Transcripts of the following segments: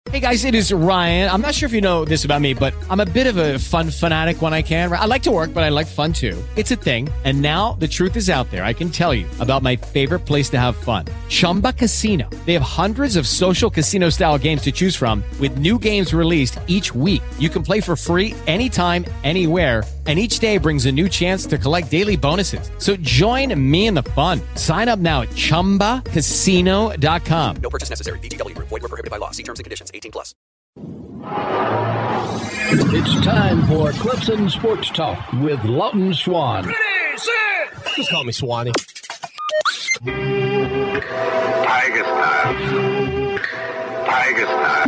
Hey guys, it is Ryan. I'm not sure if you know this about me, but I'm a bit of a fun fanatic when I can. I like to work, but I like fun too. It's a thing. And now the truth is out there. I can tell you about my favorite place to have fun. Chumba Casino. They have hundreds of social casino style games to choose from with new games released each week. You can play for free anytime, anywhere. And each day brings a new chance to collect daily bonuses. So join me in the fun. Sign up now at ChumbaCasino.com. No purchase necessary. VGW. Void where prohibited by law. See terms and conditions. 18+. It's time for Clemson Sports Talk with Lawton Swan. Ready, set. Just call me Swanee. Tiger style. Tiger style.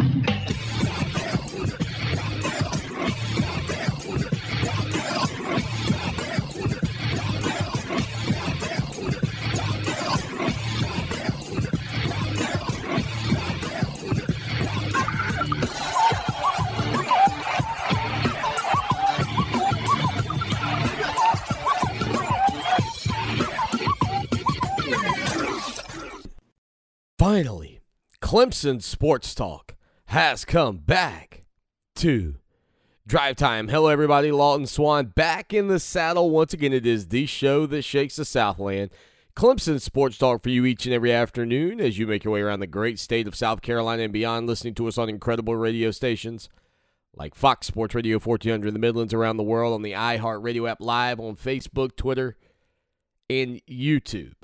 Finally, Clemson Sports Talk has come back to Drive Time. Hello, everybody. Lawton Swan back in the saddle. Once again, it is the show that shakes the Southland. Clemson Sports Talk for you each and every afternoon as you make your way around the great state of South Carolina and beyond, listening to us on incredible radio stations like Fox Sports Radio 1400 in the Midlands, around the world on the iHeartRadio app, live on Facebook, Twitter, and YouTube.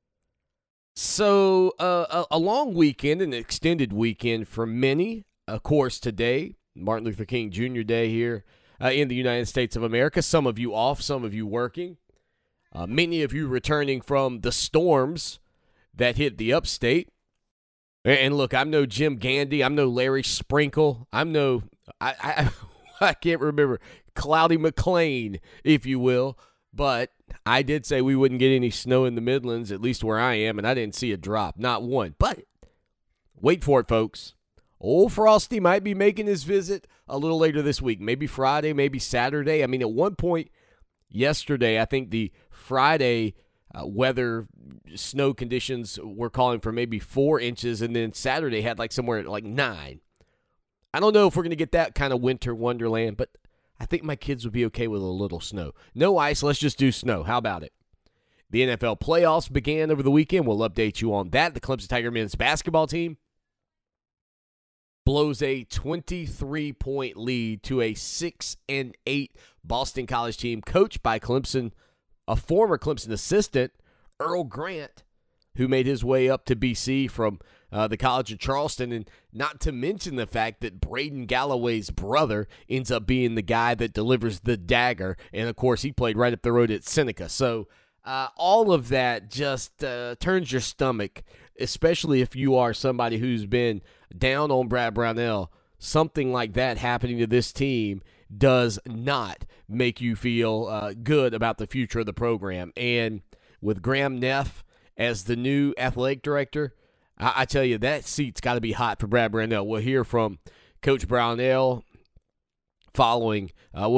So, a long weekend, an extended weekend for many. Of course, today, Martin Luther King Jr. Day here in the United States of America. Some of you off, some of you working. Many of you returning from the storms that hit the upstate. And look, I'm no Jim Gandy. I'm no Larry Sprinkle. I'm no, I can't remember, Cloudy McClain, if you will. But I did say we wouldn't get any snow in the Midlands, at least where I am, and I didn't see a drop, not one. But wait for it, folks. Old Frosty might be making his visit a little later this week, maybe Friday, maybe Saturday. I mean, at one point yesterday, I think the Friday weather snow conditions were calling for maybe 4 inches, and then Saturday had like somewhere like 9. I don't know if we're going to get that kind of winter wonderland, but I think my kids would be okay with a little snow. No ice, let's just do snow. How about it? The NFL playoffs began over the weekend. We'll update you on that. The Clemson Tiger men's basketball team blows a 23-point lead to a 6-8 Boston College team coached by Clemson, a former Clemson assistant, Earl Grant, who made his way up to BC from the College of Charleston, and not to mention the fact that Braden Galloway's brother ends up being the guy that delivers the dagger, and of course he played right up the road at Seneca. So all of that just turns your stomach, especially if you are somebody who's been down on Brad Brownell. Something like that happening to this team does not make you feel good about the future of the program. And with Graham Neff as the new athletic director, I tell you, that seat's got to be hot for Brad Brownell. We'll hear from Coach Brownell following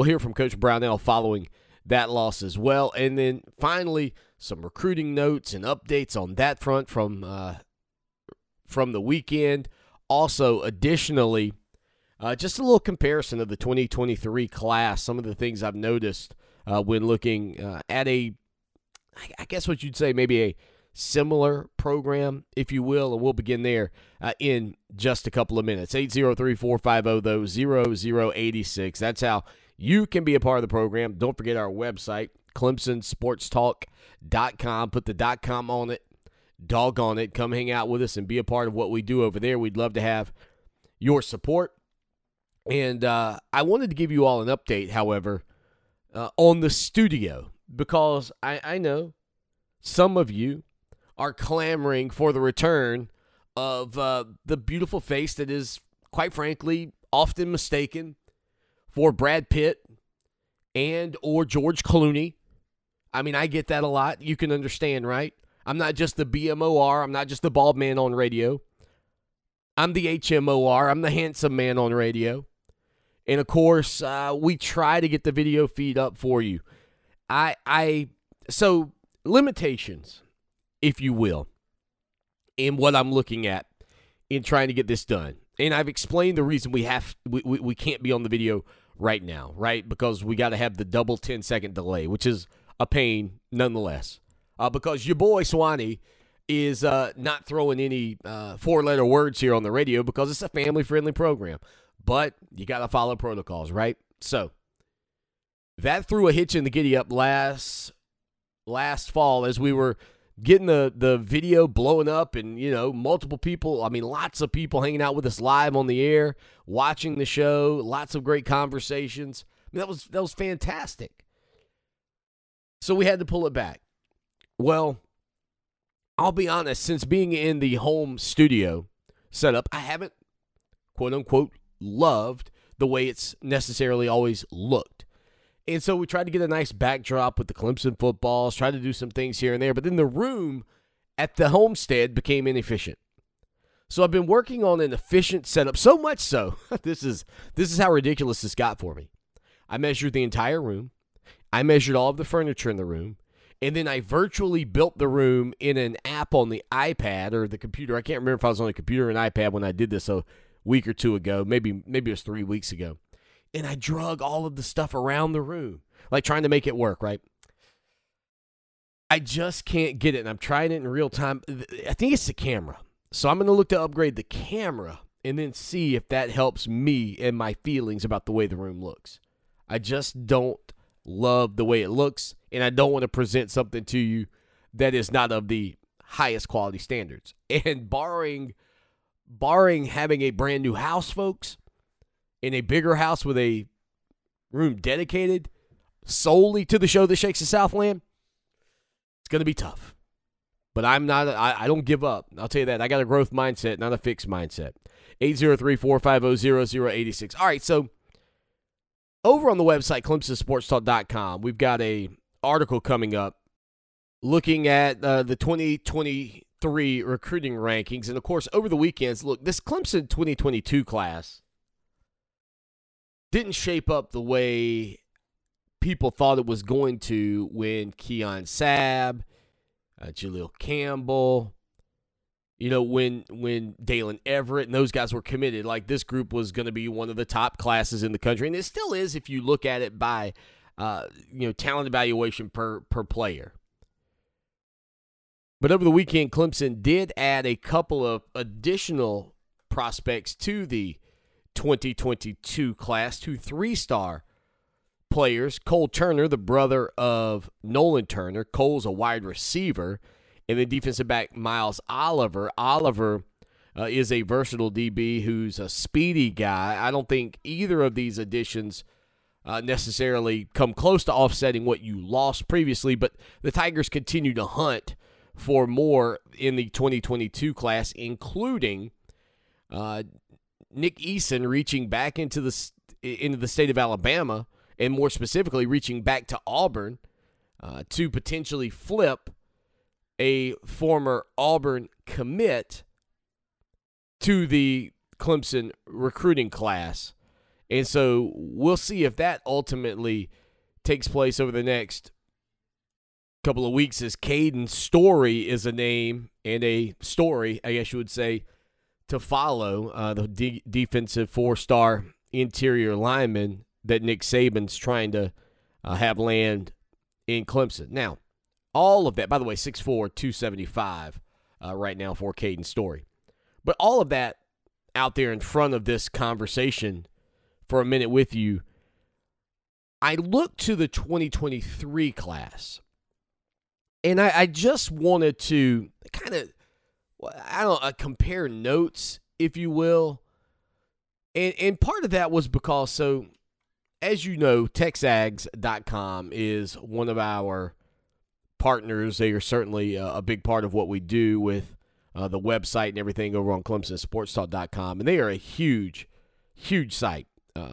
that loss as well. And then finally, some recruiting notes and updates on that front from the weekend. Also, additionally, just a little comparison of the 2023 class, some of the things I've noticed when looking at I guess what you'd say maybe a similar program, if you will, and we'll begin there in just a couple of minutes. 803-450-0086. That's how you can be a part of the program. Don't forget our website, ClemsonSportsTalk.com. Put the .com on it. Doggone it. Come hang out with us and be a part of what we do over there. We'd love to have your support. And I wanted to give you all an update, however, on the studio, because I know some of you are clamoring for the return of the beautiful face that is, quite frankly, often mistaken for Brad Pitt and or George Clooney. I mean, I get that a lot. You can understand, right? I'm not just the BMOR. I'm not just the bald man on radio. I'm the HMOR. I'm the handsome man on radio. And, of course, we try to get the video feed up for you. So, limitations, if you will, in what I'm looking at in trying to get this done. And I've explained the reason we can't be on the video right now, right? Because we got to have the double 10-second delay, which is a pain nonetheless. Because your boy Swanee is not throwing any four-letter words here on the radio because it's a family-friendly program. But you got to follow protocols, right? So that threw a hitch in the giddy-up last fall as we were getting the video blowing up and, multiple people, lots of people hanging out with us live on the air, watching the show, lots of great conversations. That was fantastic. So we had to pull it back. Well, I'll be honest, since being in the home studio setup, I haven't, quote-unquote, loved the way it's necessarily always looked. And so we tried to get a nice backdrop with the Clemson footballs, tried to do some things here and there, but then the room at the homestead became inefficient. So I've been working on an efficient setup, so much so, this is how ridiculous this got for me. I measured the entire room. I measured all of the furniture in the room. And then I virtually built the room in an app on the iPad or the computer. I can't remember if I was on a computer or an iPad when I did this a week or two ago. Maybe it was 3 weeks ago. And I drug all of the stuff around the room, like trying to make it work, right? I just can't get it, and I'm trying it in real time. I think it's the camera. So I'm going to look to upgrade the camera and then see if that helps me and my feelings about the way the room looks. I just don't love the way it looks, and I don't want to present something to you that is not of the highest quality standards. And barring having a brand new house, folks, in a bigger house with a room dedicated solely to the show that shakes the Southland, it's going to be tough. But I don't give up. I'll tell you that. I got a growth mindset, not a fixed mindset. 803-450-0086. All right, so over on the website, ClemsonSportsTalk.com, we've got a article coming up looking at the 2023 recruiting rankings. And, of course, over the weekends, look, this Clemson 2022 class didn't shape up the way people thought it was going to when Keon Sabb, Jaleel Campbell, when Dalen Everett and those guys were committed. Like, this group was going to be one of the top classes in the country. And it still is if you look at it by, talent evaluation per player. But over the weekend, Clemson did add a couple of additional prospects to the 2022 class, 2 3-star players. Cole Turner, the brother of Nolan Turner. Cole's a wide receiver. And then defensive back Miles Oliver. Oliver is a versatile DB who's a speedy guy. I don't think either of these additions necessarily come close to offsetting what you lost previously, but the Tigers continue to hunt for more in the 2022 class, including Nick Eason reaching back into the state of Alabama, and more specifically reaching back to Auburn to potentially flip a former Auburn commit to the Clemson recruiting class. And so we'll see if that ultimately takes place over the next couple of weeks, as Caden Story is a name and a story, I guess you would say, to follow, the defensive 4-star interior lineman that Nick Saban's trying to have land in Clemson. Now, all of that, by the way, 6'4", 275 right now for Caden Story. But all of that out there in front of this conversation for a minute with you, I look to the 2023 class, and I just wanted to kind of, compare notes, if you will. And part of that was because, so, as you know, TexAgs.com is one of our partners. They are certainly a big part of what we do with the website and everything over on ClemsonSportsTalk.com. And they are a huge, huge site.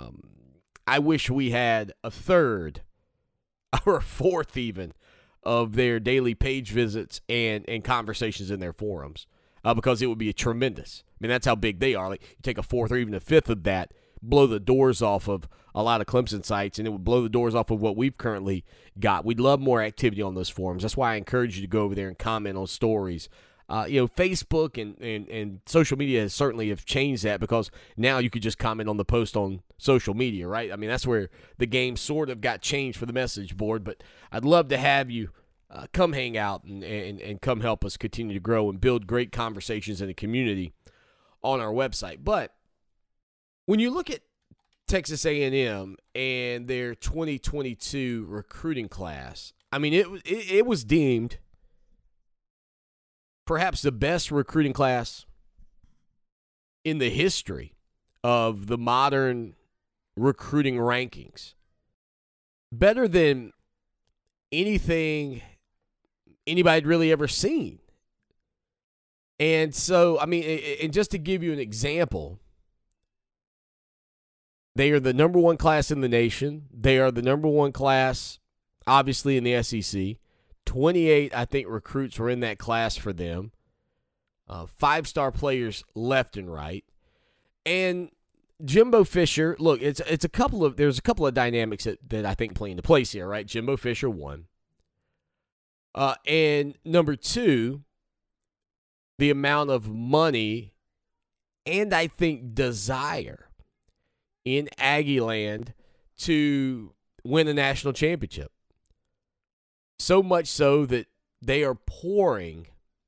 I wish we had a third or a fourth even of their daily page visits and conversations in their forums, because it would be tremendous. I mean, that's how big they are. Like, you take a fourth or even a fifth of that, blow the doors off of a lot of Clemson sites, and it would blow the doors off of what we've currently got. We'd love more activity on those forums. That's why I encourage you to go over there and comment on stories. Facebook and social media has certainly have changed that, because now you could just comment on the post on social media, right? I mean, that's where the game sort of got changed for the message board. But I'd love to have you come hang out and come help us continue to grow and build great conversations in the community on our website. But when you look at Texas A&M and their 2022 recruiting class, I mean, it was deemed perhaps the best recruiting class in the history of the modern recruiting rankings. Better than anything anybody had really ever seen. And so, I mean, and just to give you an example, they are the number one class in the nation. They are the number one class, obviously, in the SEC. 28, I think, recruits were in that class for them. 5-star players left and right. And Jimbo Fisher, look, there's a couple of dynamics that I think play into place here, right? Jimbo Fisher, one. And number two, the amount of money and I think desire in Aggie land to win a national championship. So much so that they are pouring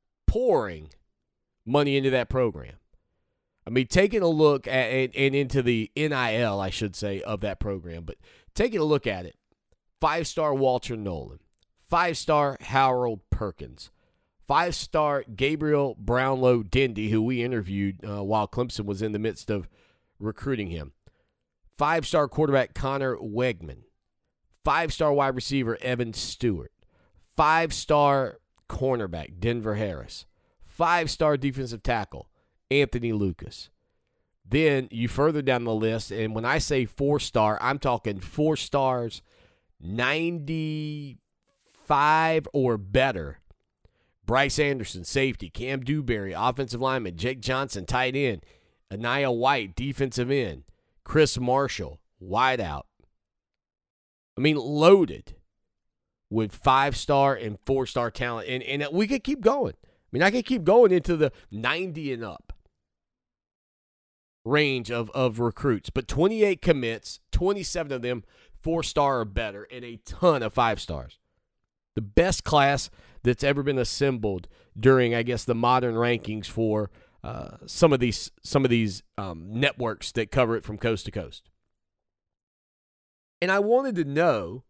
money into that program. I mean, taking a look at and into the NIL, I should say, of that program, but taking a look at it, 5-star Walter Nolan, 5-star Harold Perkins, 5-star Gabriel Brownlow Dindy, who we interviewed while Clemson was in the midst of recruiting him, 5-star quarterback Connor Wegman, 5-star wide receiver Evan Stewart, 5-star cornerback Denver Harris, 5-star defensive tackle Anthony Lucas. Then you further down the list, and when I say 4-star, I'm talking 4 stars, 95 or better. Bryce Anderson, safety. Cam Dewberry, offensive lineman. Jake Johnson, tight end. Anaya White, defensive end. Chris Marshall, wideout. I mean, loaded with 5-star and 4-star talent. And we could keep going. I mean, I could keep going into the 90 and up range of recruits. But 28 commits, 27 of them 4-star or better, and a ton of 5-stars. The best class that's ever been assembled during, I guess, the modern rankings for some of these networks that cover it from coast to coast. And I wanted to know,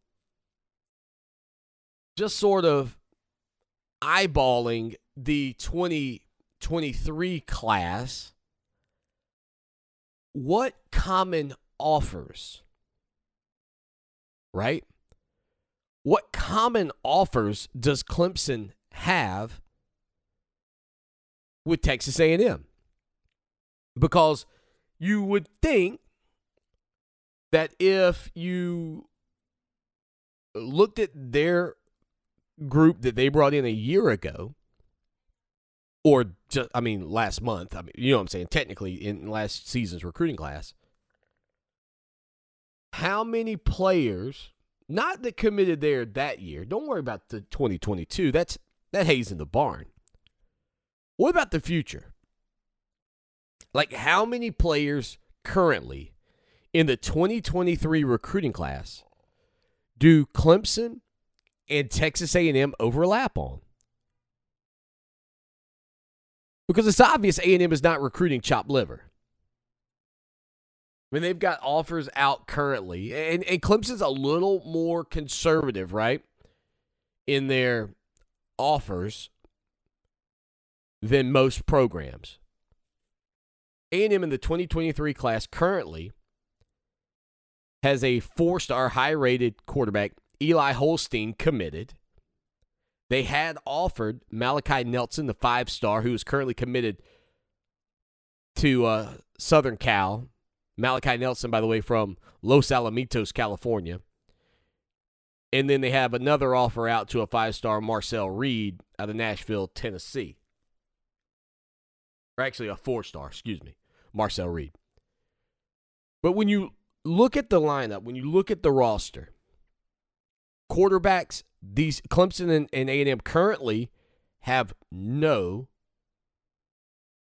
just sort of eyeballing the 2023 class, what common offers, right? What common offers does Clemson have with Texas A&M? Because you would think that if you looked at their group that they brought in a year ago, or just, I mean, last month, I mean, you know what I'm saying, technically in last season's recruiting class, how many players, not that committed there that year, don't worry about the 2022, that hay's in the barn. What about the future? Like, how many players currently in the 2023 recruiting class do Clemson and Texas A&M overlap on? Because it's obvious A&M is not recruiting chopped liver. I mean, they've got offers out currently, and Clemson's a little more conservative, right, in their offers than most programs. A&M in the 2023 class currently has a 4-star high-rated quarterback, Eli Holstein, committed. They had offered Malachi Nelson, the 5-star, who is currently committed to Southern Cal. Malachi Nelson, by the way, from Los Alamitos, California. And then they have another offer out to a 5-star Marcel Reed out of Nashville, Tennessee. Or actually a 4-star, Marcel Reed. But when you look at the lineup, when you look at the roster, quarterbacks, these Clemson and A&M currently have no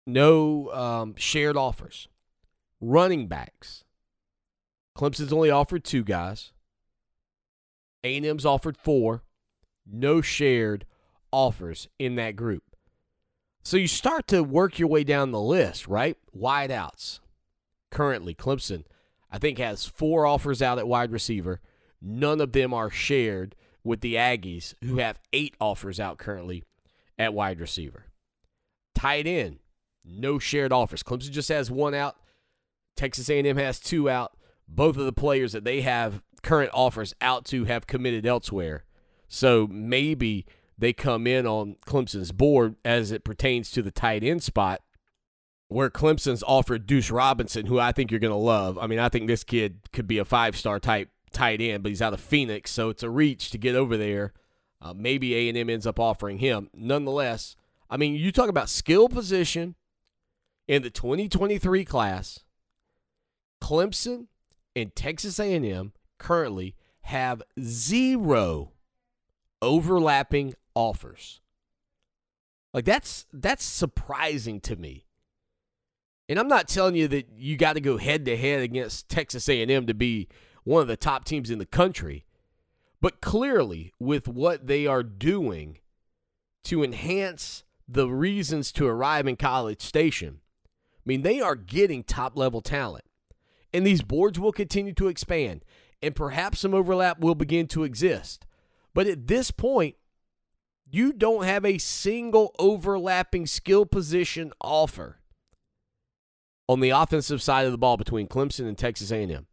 No shared offers. Running backs. Clemson's only offered 2 guys. A&M's offered 4. No shared offers in that group. So you start to work your way down the list, right? Wideouts. Currently, Clemson, I think, has 4 offers out at wide receiver. None of them are shared with the Aggies, who have 8 offers out currently at wide receiver. Tight end, no shared offers. Clemson just has 1 out. Texas A&M has 2 out. Both of the players that they have current offers out to have committed elsewhere. So maybe they come in on Clemson's board as it pertains to the tight end spot, where Clemson's offered Deuce Robinson, who I think you're going to love. I mean, I think this kid could be a 5-star type tight end, but he's out of Phoenix, so it's a reach to get over there. Maybe A&M ends up offering him. Nonetheless, I mean, you talk about skill position in the 2023 class, Clemson and Texas A&M currently have 0 overlapping offers. Like, that's surprising to me. And I'm not telling you that you got to go head-to-head against Texas A&M to be one of the top teams in the country. But clearly, with what they are doing to enhance the reasons to arrive in College Station, I mean, they are getting top-level talent. And these boards will continue to expand, and perhaps some overlap will begin to exist. But at this point, you don't have a single overlapping skill position offer on the offensive side of the ball between Clemson and Texas A&M.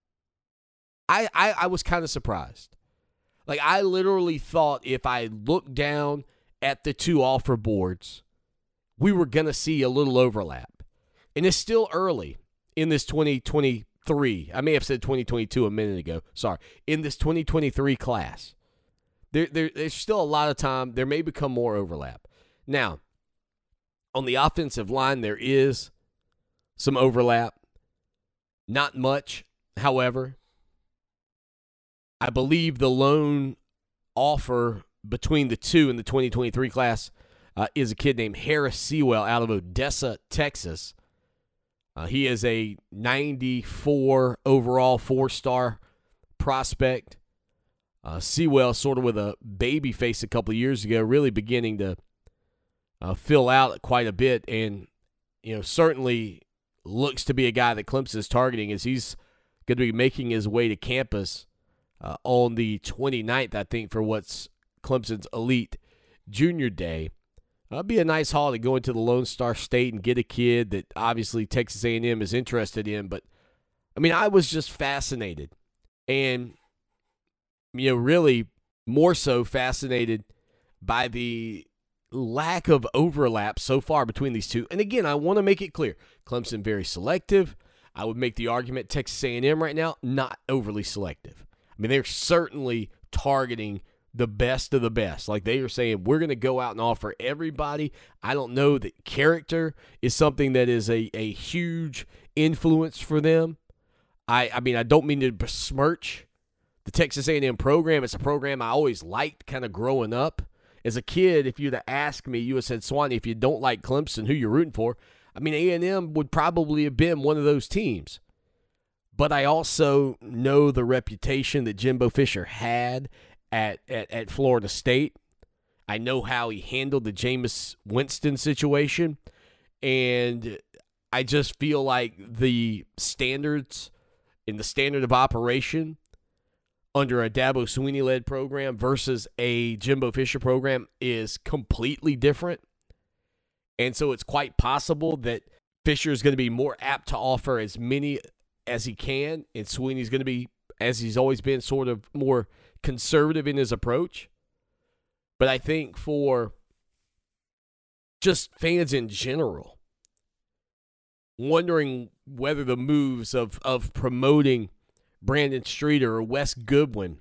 I was kind of surprised. Like, I literally thought if I looked down at the 2 offer boards, we were going to see a little overlap. And it's still early in this 2023. I may have said 2022 a minute ago. Sorry. In this 2023 class. There's still a lot of time. There may become more overlap. Now, on the offensive line, there is some overlap. Not much, however. I believe the lone offer between the 2 in the 2023 class is a kid named Harris Sewell out of Odessa, Texas. He is a 94 overall 4-star prospect. Sewell, sort of with a baby face a couple of years ago, really beginning to fill out quite a bit, and certainly looks to be a guy that Clemson is targeting as he's going to be making his way to campus on the 29th, I think, for what's Clemson's Elite Junior Day. It'd be a nice haul to go into the Lone Star State and get a kid that obviously Texas A&M is interested in. But, I mean, I was just fascinated. And, really more so fascinated by the lack of overlap so far between these 2. And, again, I want to make it clear. Clemson very selective. I would make the argument Texas A&M right now not overly selective. I mean, they're certainly targeting the best of the best. Like, they are saying, we're going to go out and offer everybody. I don't know that character is something that is a huge influence for them. I mean, I don't mean to besmirch the Texas A&M program. It's a program I always liked kind of growing up. As a kid, if you'd have asked me, you would have said, Swanee, if you don't like Clemson, who you're rooting for? I mean, A&M would probably have been one of those teams. But I also know the reputation that Jimbo Fisher had at Florida State. I know how he handled the Jameis Winston situation. And I just feel like the standards and the standard of operation under a Dabo Swinney-led program versus a Jimbo Fisher program is completely different. And so it's quite possible that Fisher is going to be more apt to offer as many as he can, and Swinney's going to be, as he's always been, sort of more conservative in his approach. But I think for just fans in general, wondering whether the moves of promoting Brandon Streeter or Wes Goodwin,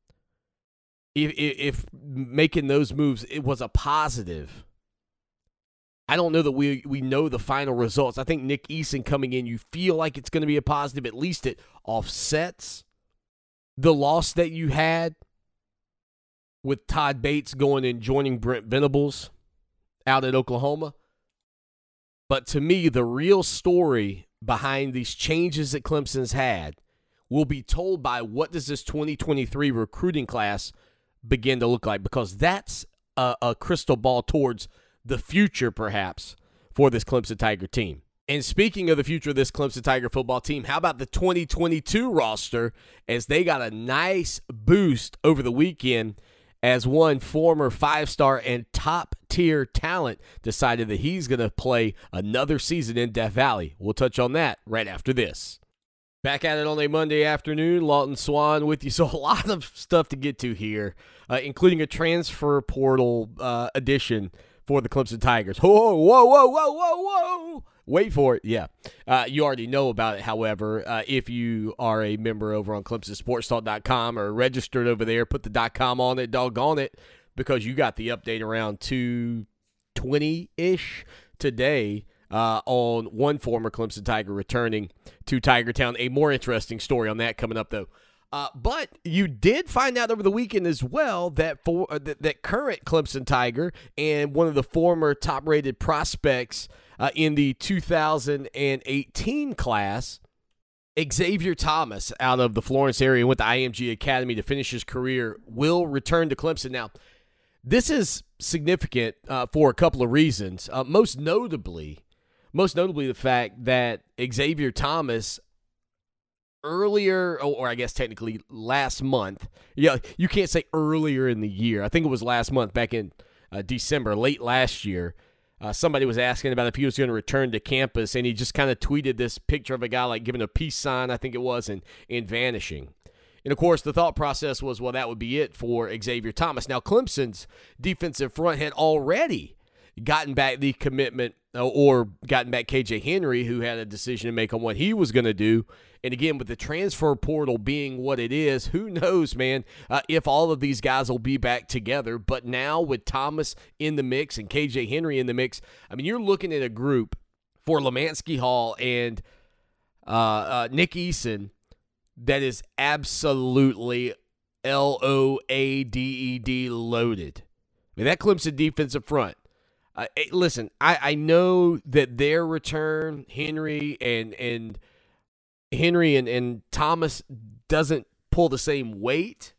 if making those moves, it was a positive. I don't know that we know the final results. I think Nick Eason coming in, you feel like it's going to be a positive. At least it offsets the loss that you had with Todd Bates going and joining Brent Venables out at Oklahoma. But to me, the real story behind these changes that Clemson's had will be told by what does this 2023 recruiting class begin to look like, because that's a crystal ball towards the future, perhaps, for this Clemson Tiger team. And speaking of the future of this Clemson Tiger football team, how about the 2022 roster, as they got a nice boost over the weekend as one former 5-star and top-tier talent decided that he's going to play another season in Death Valley. We'll touch on that right after this. Back at it on a Monday afternoon, Lawton Swan with you. So a lot of stuff to get to here, including a transfer portal edition for the Clemson Tigers. Whoa, whoa, whoa, whoa, whoa, whoa. Wait for it. Yeah. You already know about it, however. If you are a member over on ClemsonSportsTalk.com or registered over there, put the .com on it, doggone it, because you got the update around 2:20-ish today on one former Clemson Tiger returning to Tigertown. A more interesting story on that coming up, though. But you did find out over the weekend as well that that current Clemson Tiger and one of the former top-rated prospects in the 2018 class, Xavier Thomas, out of the Florence area, went to IMG Academy to finish his career, will return to Clemson. Now, this is significant for a couple of reasons. Most notably the fact that Xavier Thomas earlier, or I guess technically last month, yeah, you can't say earlier in the year. I think it was last month, back in December, late last year. Somebody was asking about if he was going to return to campus, and he just kind of tweeted this picture of a guy like giving a peace sign, I think it was, and vanishing. And, of course, the thought process was, well, that would be it for Xavier Thomas. Now, Clemson's defensive front had already gotten back the commitment or gotten back KJ Henry, who had a decision to make on what he was going to do. And again, with the transfer portal being what it is, who knows, man, if all of these guys will be back together. But now with Thomas in the mix and KJ Henry in the mix, I mean, you're looking at a group for Lemansky Hall and Nick Eason that is absolutely loaded loaded. I mean, that Clemson defensive front. Listen, I know that their return, Henry and Thomas, doesn't pull the same weight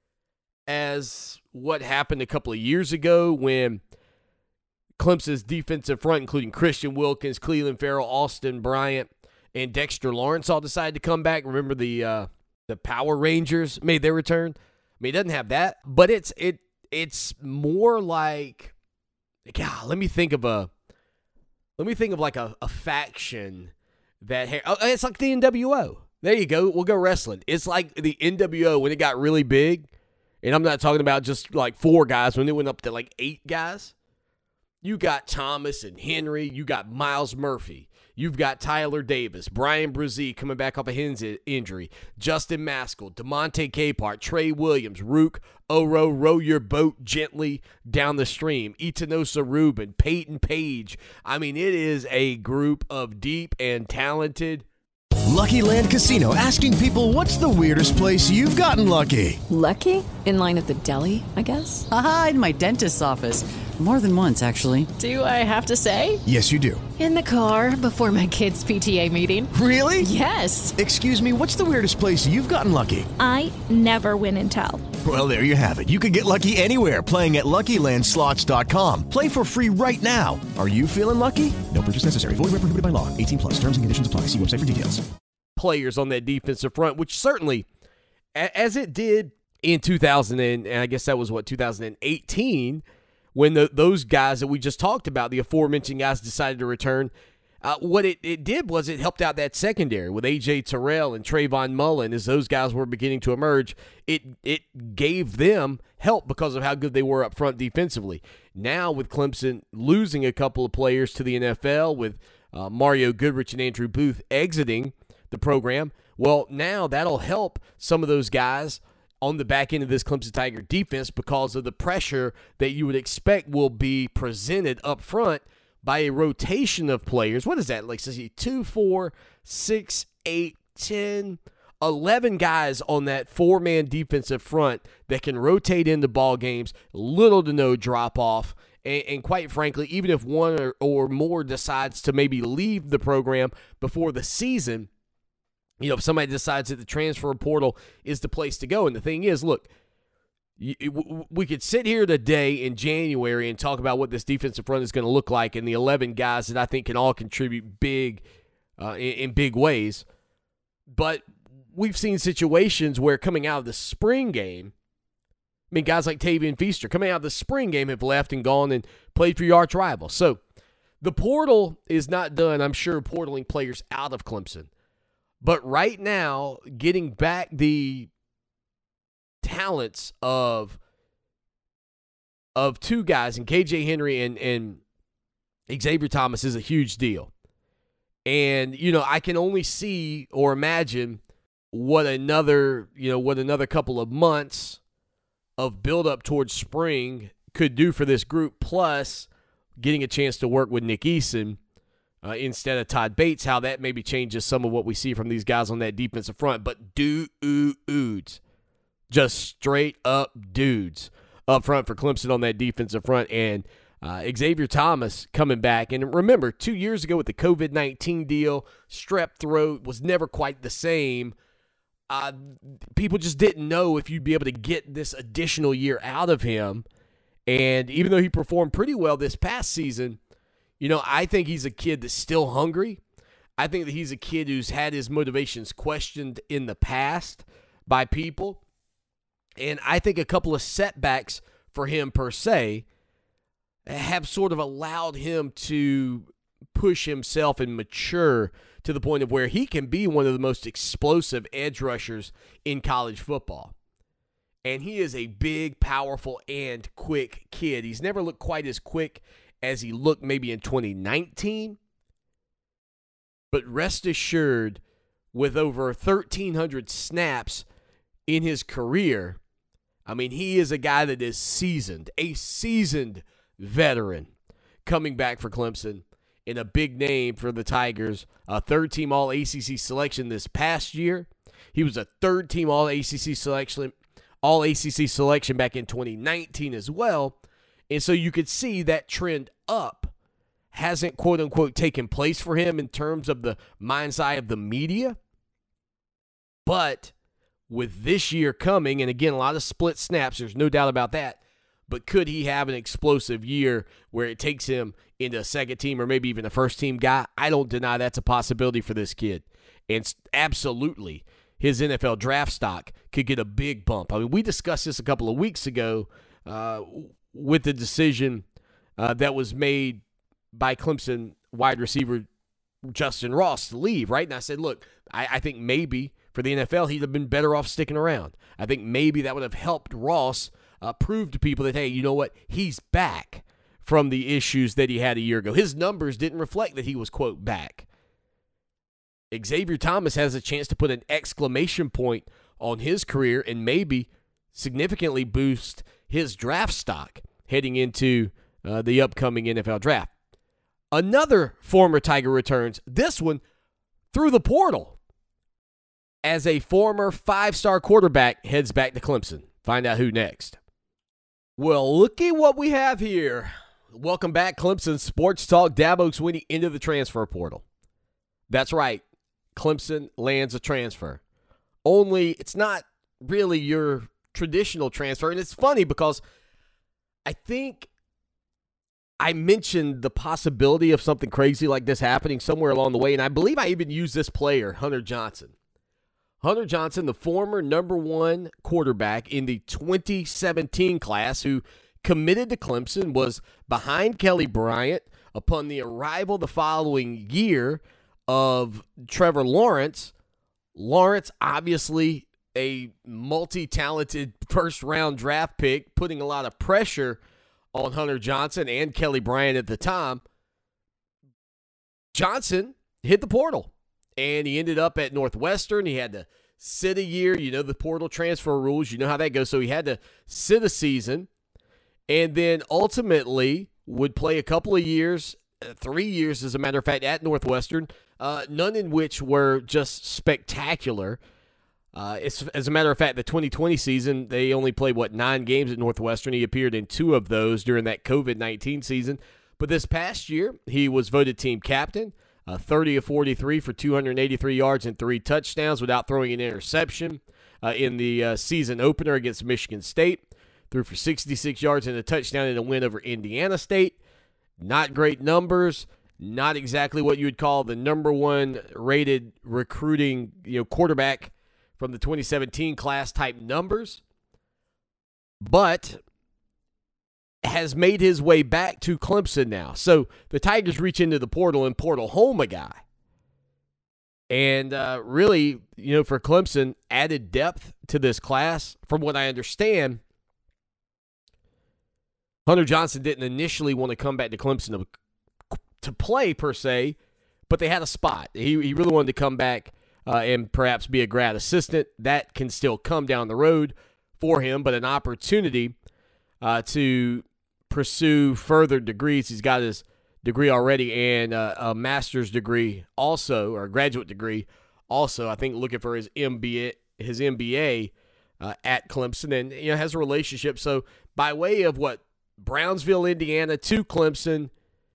as what happened a couple of years ago when Clemson's defensive front, including Christian Wilkins, Cleveland Farrell, Austin Bryant, and Dexter Lawrence all decided to come back. Remember the Power Rangers made their return? I mean, it doesn't have that, but it's more like, God, let me think of like a faction that it's like the NWO. There you go. We'll go wrestling. It's like the NWO when it got really big, and I'm not talking about just like 4 guys, when it went up to like 8 guys. You got Thomas and Henry. You got Miles Murphy. You've got Tyler Davis, Brian Brzee coming back off a hinge injury, Justin Maskell, DeMonte Capehart, Trey Williams, Rook, Oro, row your boat gently down the stream, Itanosa Rubin, Peyton Page. I mean, it is a group of deep and talented. Lucky Land Casino, asking people, what's the weirdest place you've gotten lucky? Lucky? In line at the deli, I guess? Aha, in my dentist's office. More than once, actually. Do I have to say? Yes, you do. In the car before my kids' PTA meeting. Really? Yes. Excuse me, what's the weirdest place you've gotten lucky? I never win and tell. Well, there you have it. You can get lucky anywhere, playing at LuckyLandSlots.com. Play for free right now. Are you feeling lucky? No purchase necessary. Void where prohibited by law. 18+. Terms and conditions apply. See website for details. Players on that defensive front, which certainly, as it did in 2000, and I guess that was 2018, when those guys that we just talked about, the aforementioned guys, decided to return. What it did was it helped out that secondary with A.J. Terrell and Trayvon Mullen. As those guys were beginning to emerge, it gave them help because of how good they were up front defensively. Now with Clemson losing a couple of players to the NFL, with Mario Goodrich and Andrew Booth exiting the program, well, now that'll help some of those guys on the back end of this Clemson Tiger defense because of the pressure that you would expect will be presented up front by a rotation of players. What is that? Like, 2, 4, 6, 8, 10, 11 guys on that 4-man defensive front that can rotate into ball games, little to no drop off, And quite frankly, even if one or more decides to maybe leave the program before the season, if somebody decides that the transfer portal is the place to go. And the thing is, look, we could sit here today in January and talk about what this defensive front is going to look like and the 11 guys that I think can all contribute big in big ways. But we've seen situations where coming out of the spring game, guys like Tavian Feaster coming out of the spring game have left and gone and played for your arch rival. So the portal is not done, I'm sure, portaling players out of Clemson. But right now, getting back the talents of two guys, and KJ Henry and Xavier Thomas, is a huge deal. And, I can only see or imagine what another couple of months of build-up towards spring could do for this group, plus getting a chance to work with Nick Eason instead of Todd Bates, how that maybe changes some of what we see from these guys on that defensive front. But dudes, just straight-up dudes up front for Clemson on that defensive front. And Xavier Thomas coming back. And remember, 2 years ago with the COVID-19 deal, strep throat was never quite the same. People just didn't know if you'd be able to get this additional year out of him. And even though he performed pretty well this past season, I think he's a kid that's still hungry. I think that he's a kid who's had his motivations questioned in the past by people. And I think a couple of setbacks for him per se have sort of allowed him to push himself and mature to the point of where he can be one of the most explosive edge rushers in college football. And he is a big, powerful, and quick kid. He's never looked quite as quick as he looked maybe in 2019. But rest assured, with over 1,300 snaps in his career, he is a guy that is seasoned, a seasoned veteran coming back for Clemson. In a big name for the Tigers, a third-team All-ACC selection this past year. He was a third-team All-ACC selection back in 2019 as well. And so you could see that trend up hasn't, quote-unquote, taken place for him in terms of the mind's eye of the media. But with this year coming, and again, a lot of split snaps, there's no doubt about that, but could he have an explosive year where it takes him into a second team or maybe even a first team guy? I don't deny that's a possibility for this kid. And absolutely, his NFL draft stock could get a big bump. We discussed this a couple of weeks ago with the decision that was made by Clemson wide receiver Justin Ross to leave, right? And I said, look, I think maybe for the NFL he'd have been better off sticking around. I think maybe that would have helped Ross prove to people that, hey, you know what? He's back from the issues that he had a year ago. His numbers didn't reflect that he was, quote, back. Xavier Thomas has a chance to put an exclamation point on his career and maybe significantly boost his draft stock heading into the upcoming NFL draft. Another former Tiger returns, this one through the portal, as a former 5-star quarterback heads back to Clemson. Find out who next. Well, look at what we have here. Welcome back, Clemson Sports Talk. Dabo Swinney into the transfer portal. That's right. Clemson lands a transfer. Only it's not really your traditional transfer. And it's funny because I think I mentioned the possibility of something crazy like this happening somewhere along the way. And I believe I even used this player, Hunter Johnson. Hunter Johnson, the former number 1 quarterback in the 2017 class who committed to Clemson, was behind Kelly Bryant upon the arrival the following year of Trevor Lawrence. Lawrence, obviously a multi-talented first-round draft pick, putting a lot of pressure on Hunter Johnson and Kelly Bryant at the time. Johnson hit the portal, and he ended up at Northwestern. He had to sit a year. You know the portal transfer rules. You know how that goes. So he had to sit a season, and then ultimately would play a couple of years, 3 years as a matter of fact, at Northwestern, none in which were just spectacular. As a matter of fact, the 2020 season, they only played, 9 games at Northwestern. He appeared in 2 of those during that COVID-19 season. But this past year, he was voted team captain, 30 of 43 for 283 yards and 3 touchdowns without throwing an interception. In the season opener against Michigan State, threw for 66 yards and a touchdown in a win over Indiana State. Not great numbers. Not exactly what you would call the number 1 rated recruiting quarterback from the 2017 class type numbers, but has made his way back to Clemson now. So the Tigers reach into the portal and portal home a guy. And really, for Clemson, added depth to this class. From what I understand, Hunter Johnson didn't initially want to come back to Clemson to play per se, but they had a spot. He really wanted to come back and perhaps be a grad assistant. That can still come down the road for him, but an opportunity to pursue further degrees. He's got his degree already and a master's degree also, or a graduate degree also. I think looking for his MBA at Clemson, and has a relationship. So by way of Brownsville, Indiana to Clemson,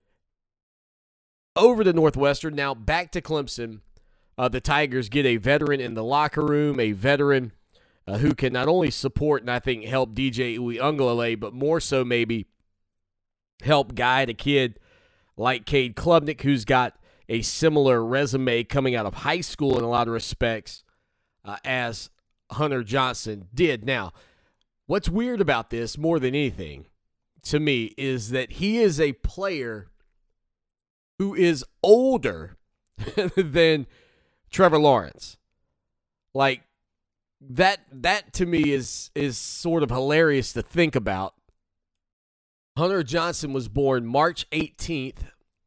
over to Northwestern, now back to Clemson. The Tigers get a veteran in the locker room, a veteran who can not only support and I think help DJ Uiagalelei, but more so maybe help guide a kid like Cade Klubnik, who's got a similar resume coming out of high school in a lot of respects as Hunter Johnson did. Now, what's weird about this more than anything to me is that he is a player who is older than Trevor Lawrence. Like, that to me is sort of hilarious to think about. Hunter Johnson was born March 18th,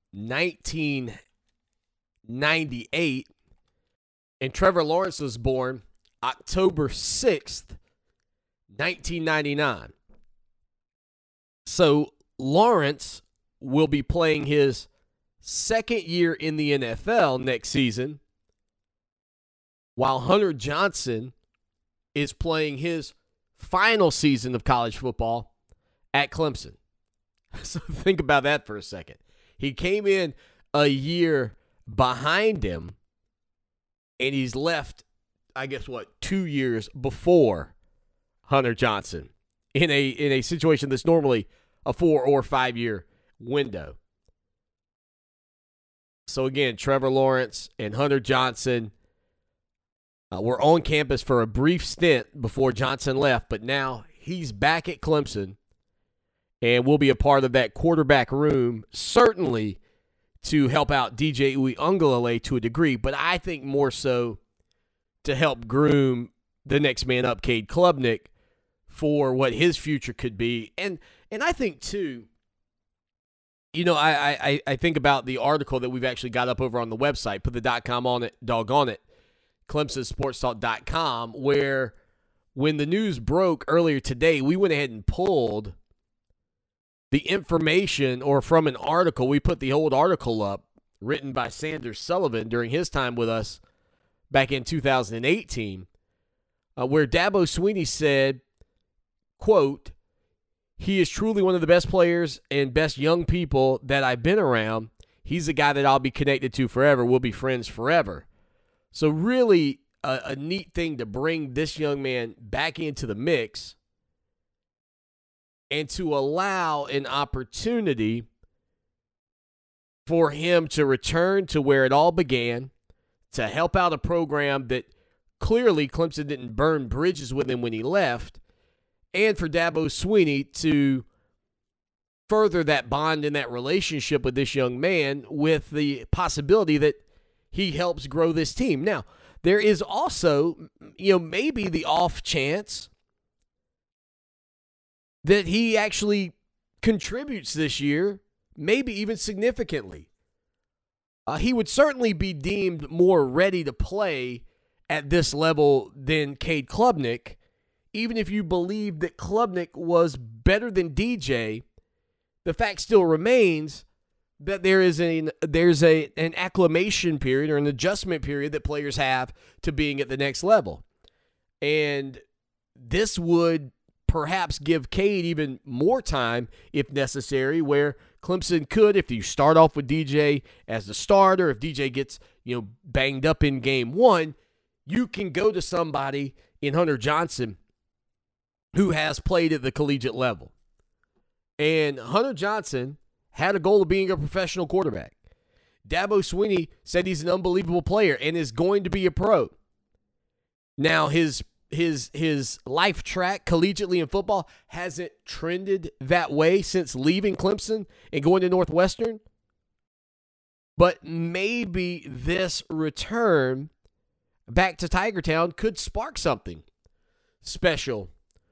1998, and Trevor Lawrence was born October 6th, 1999. So Lawrence will be playing his second year in the NFL next season, while Hunter Johnson is playing his final season of college football at Clemson. So think about that for a second. He came in a year behind him, and he's left, 2 years before Hunter Johnson in a situation that's normally a 4 or 5 year window. So again, Trevor Lawrence and Hunter Johnson were on campus for a brief stint before Johnson left, but now he's back at Clemson and will be a part of that quarterback room, certainly to help out DJ Uiagalelei to a degree, but I think more so to help groom the next man up, Cade Klubnik, for what his future could be. And I think, too, I think about the article that we've actually got up over on the website, put the .com on it, doggone it, ClemsonSportsTalk.com, where when the news broke earlier today, we went ahead and pulled the information, or from an article. We put the old article up written by Sanders Sullivan during his time with us back in 2018, where Dabo Swinney said, quote, "He is truly one of the best players and best young people that I've been around. He's a guy that I'll be connected to forever. We'll be friends forever." So really a neat thing to bring this young man back into the mix and to allow an opportunity for him to return to where it all began, to help out a program that clearly Clemson didn't burn bridges with him when he left, and for Dabo Swinney to further that bond and that relationship with this young man with the possibility that he helps grow this team. Now, there is also, maybe the off chance that he actually contributes this year, maybe even significantly. He would certainly be deemed more ready to play at this level than Cade Klubnik. Even if you believe that Klubnik was better than DJ, the fact still remains that there's an acclimation period or an adjustment period that players have to being at the next level. And this would perhaps give Cade even more time if necessary, where Clemson could, if you start off with DJ as the starter, if DJ gets, banged up in game one, you can go to somebody in Hunter Johnson who has played at the collegiate level. And Hunter Johnson had a goal of being a professional quarterback. Dabo Swinney said he's an unbelievable player and is going to be a pro. Now, his life track collegiately in football hasn't trended that way since leaving Clemson and going to Northwestern. But maybe this return back to Tigertown could spark something special.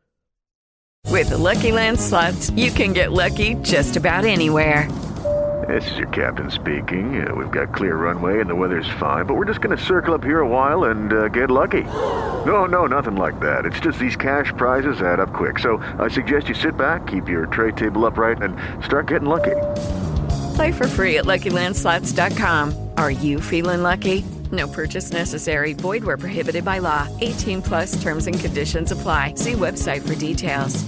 With the Lucky Land Slots, you can get lucky just about anywhere. This is your captain speaking. We've got clear runway and the weather's fine, but we're just going to circle up here a while and get lucky. No, nothing like that. It's just these cash prizes add up quick. So I suggest you sit back, keep your tray table upright, and start getting lucky. Play for free at LuckyLandSlots.com. Are you feeling lucky? No purchase necessary. Void where prohibited by law. 18+ terms and conditions apply. See website for details.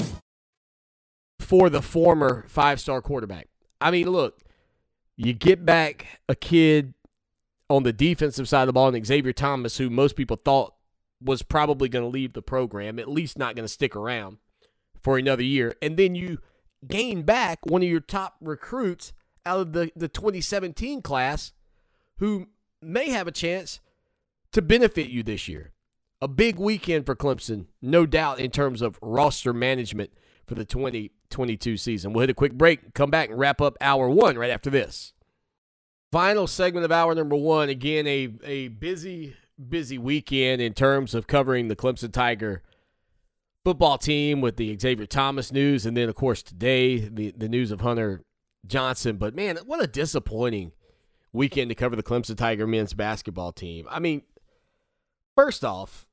For the former five-star quarterback. I mean, look, you get back a kid on the defensive side of the ball, and Xavier Thomas, who most people thought was probably going to leave the program, at least not going to stick around for another year. And then you gain back one of your top recruits out of the 2017 class who may have a chance to benefit you this year. A big weekend for Clemson, no doubt, in terms of roster management for the 2022 season. We'll hit a quick break, come back, and wrap up hour one right after this. Final segment of hour number one. Again, a busy weekend in terms of covering the Clemson Tiger football team with the Xavier Thomas news, and then, of course, today, the news of Hunter Johnson. But, man, what a disappointing weekend to cover the Clemson Tiger men's basketball team. I mean, first off,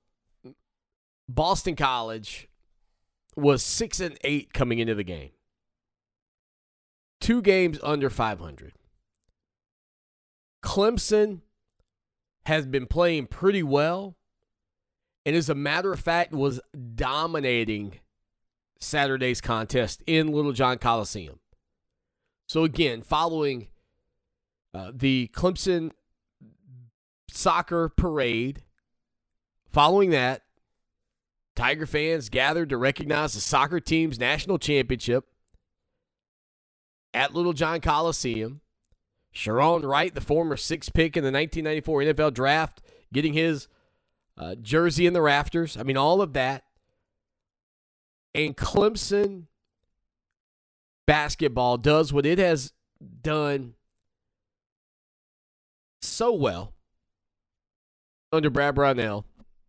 Boston College was 6-8 coming into the game. 2 games under 500. Clemson has been playing pretty well, and as a matter of fact, was dominating Saturday's contest in Littlejohn Coliseum. So again, following the Clemson soccer parade, following that, Tiger fans gathered to recognize the soccer team's national championship at Littlejohn Coliseum. Sharon Wright, the former 6th pick in the 1994 NFL Draft, getting his jersey in the rafters. I mean, all of that. And Clemson basketball does what it has done so well under Brad Brownell.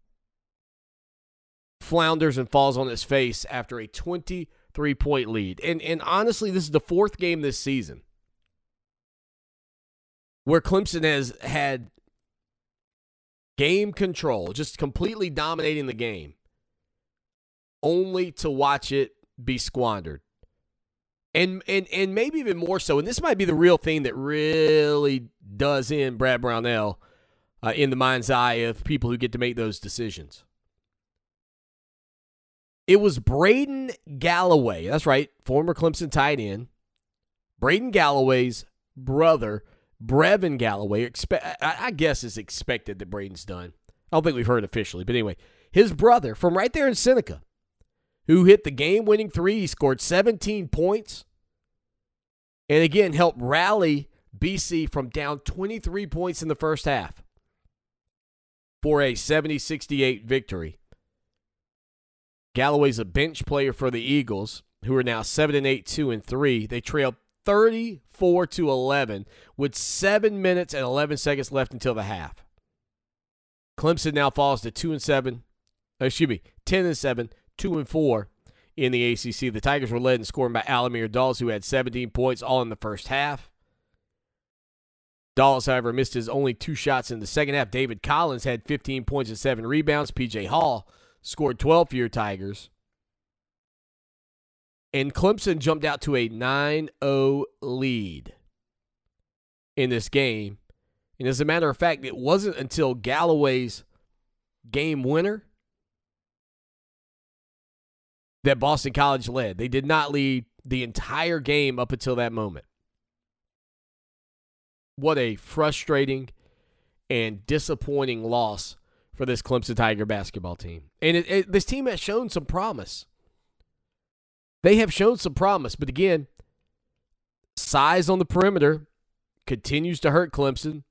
Flounders and falls on its face after a 23-point lead. And honestly, this is the 4th game this season where Clemson has had game control, just completely dominating the game, only to watch it be squandered. And maybe even more so, and this might be the real thing that really does in Brad Brownell in the mind's eye of people who get to make those decisions. It was Braden Galloway, that's right, former Clemson tight end, Braden Galloway's brother, Brevin Galloway. I guess it's expected that Braden's done. I don't think we've heard officially, but anyway, his brother from right there in Seneca, who hit the game-winning 3. He scored 17 points and, again, helped rally BC from down 23 points in the first half for a 70-68 victory. Galloway's a bench player for the Eagles, who are now 7-8, 2-3. They trailed 34-11 with 7 minutes and 11 seconds left until the half. Clemson now falls to 10-7, 2-4 in the ACC. The Tigers were led in scoring by Alamir Dawes, who had 17 points all in the first half. Dawes, however, missed his only 2 shots in the second half. David Collins had 15 points and 7 rebounds. P.J. Hall scored 12 for your Tigers. And Clemson jumped out to a 9-0 lead in this game. And as a matter of fact, it wasn't until Galloway's game winner that Boston College led. They did not lead the entire game up until that moment. What a frustrating and disappointing loss for this Clemson Tiger basketball team. And this team has shown some promise. They have shown some promise, but again, size on the perimeter continues to hurt Clemson.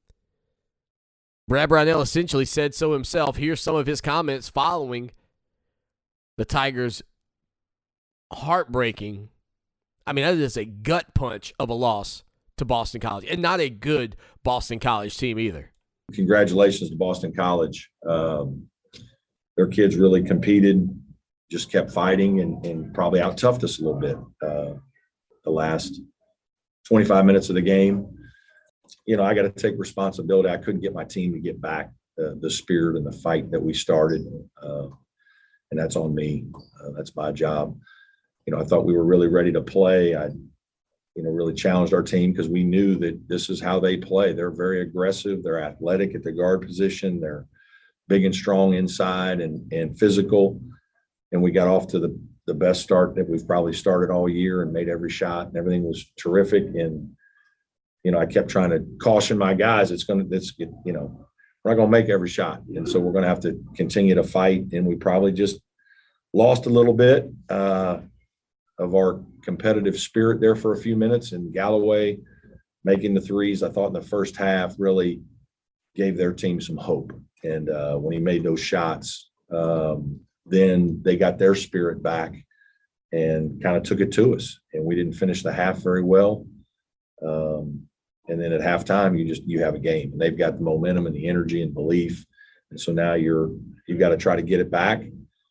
Brad Brownell essentially said so himself. Here's some of his comments following the Tigers' heartbreaking, that is a gut punch of a loss to Boston College, and not a good Boston College team either. Congratulations to Boston College. Their kids really competed, just kept fighting, and probably out-toughed us a little bit the last 25 minutes of the game. I got to take responsibility. I couldn't get my team to get back the spirit and the fight that we started, and that's on me. That's my job. I thought we were really ready to play. I really challenged our team because we knew that this is how they play. They're very aggressive. They're athletic at the guard position. They're big and strong inside and physical. And we got off to the best start that we've probably started all year and made every shot, and everything was terrific. And, I kept trying to caution my guys, we're not going to make every shot. And so we're going to have to continue to fight. And we probably just lost a little bit of our competitive spirit there for a few minutes. And Galloway making the threes, I thought in the first half, really gave their team some hope. And when he made those shots, then they got their spirit back and kind of took it to us. And we didn't finish the half very well. And then at halftime, you have a game, and they've got the momentum and the energy and belief. And so now you've got to try to get it back.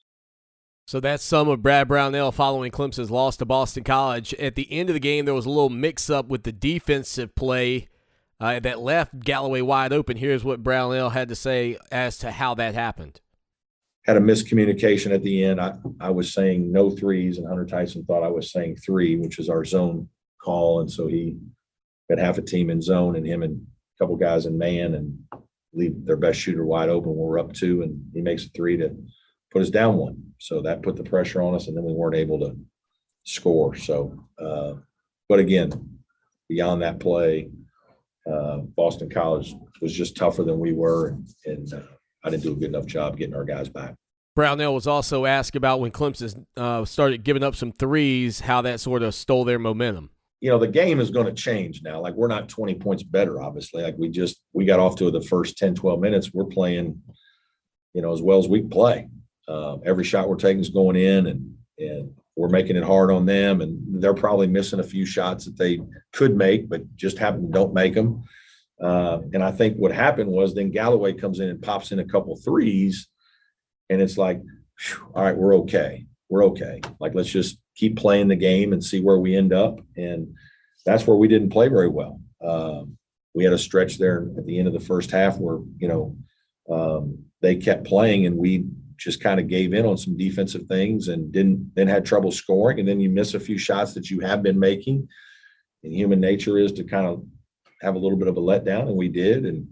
So that's some of Brad Brownell following Clemson's loss to Boston College. At the end of the game, there was a little mix-up with the defensive play that left Galloway wide open. Here's what Brownell had to say as to how that happened. Had a miscommunication at the end. I was saying no threes, and Hunter Tyson thought I was saying three, which is our zone call. And so he had half a team in zone and him and a couple guys in man and leave their best shooter wide open. We're up two, and he makes a three to put us down one. So that put the pressure on us, and then we weren't able to score. So, but again, beyond that play, Boston College was just tougher than we were, and I didn't do a good enough job getting our guys back. Brownell was also asked about when Clemson started giving up some threes, how that sort of stole their momentum. The game is going to change now. Like, we're not 20 points better, obviously. Like, we got off to the first 10, 12 minutes. We're playing, as well as we can play. Every shot we're taking is going in, and we're making it hard on them. And they're probably missing a few shots that they could make, but just don't make them. And I think what happened was then Galloway comes in and pops in a couple threes, and it's like, all right, we're okay. We're okay. Like, let's just keep playing the game and see where we end up. And that's where we didn't play very well. We had a stretch there at the end of the first half where, they kept playing, and we just kind of gave in on some defensive things and then had trouble scoring. And then you miss a few shots that you have been making. And human nature is to kind of have a little bit of a letdown, and we did. And,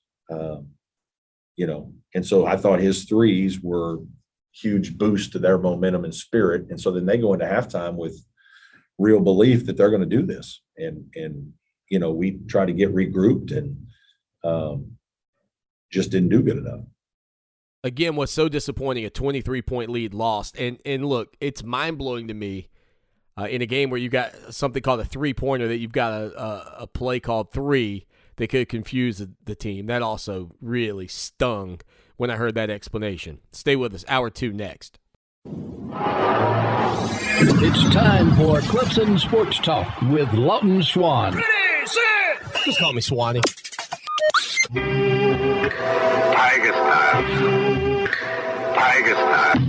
and so I thought his threes were huge boost to their momentum and spirit. And so then they go into halftime with real belief that they're going to do this. And we try to get regrouped and just didn't do good enough. Again, what's so disappointing, a 23-point lead lost. And look, it's mind-blowing to me in a game where you've got something called a three-pointer, that you've got a play called three that could confuse the team. That also really stung when I heard that explanation. Stay with us. Hour 2 next. It's time for Clemson Sports Talk with Lawton Swan. Ready, set. Just call me Swanee. Tiger style. Tiger style.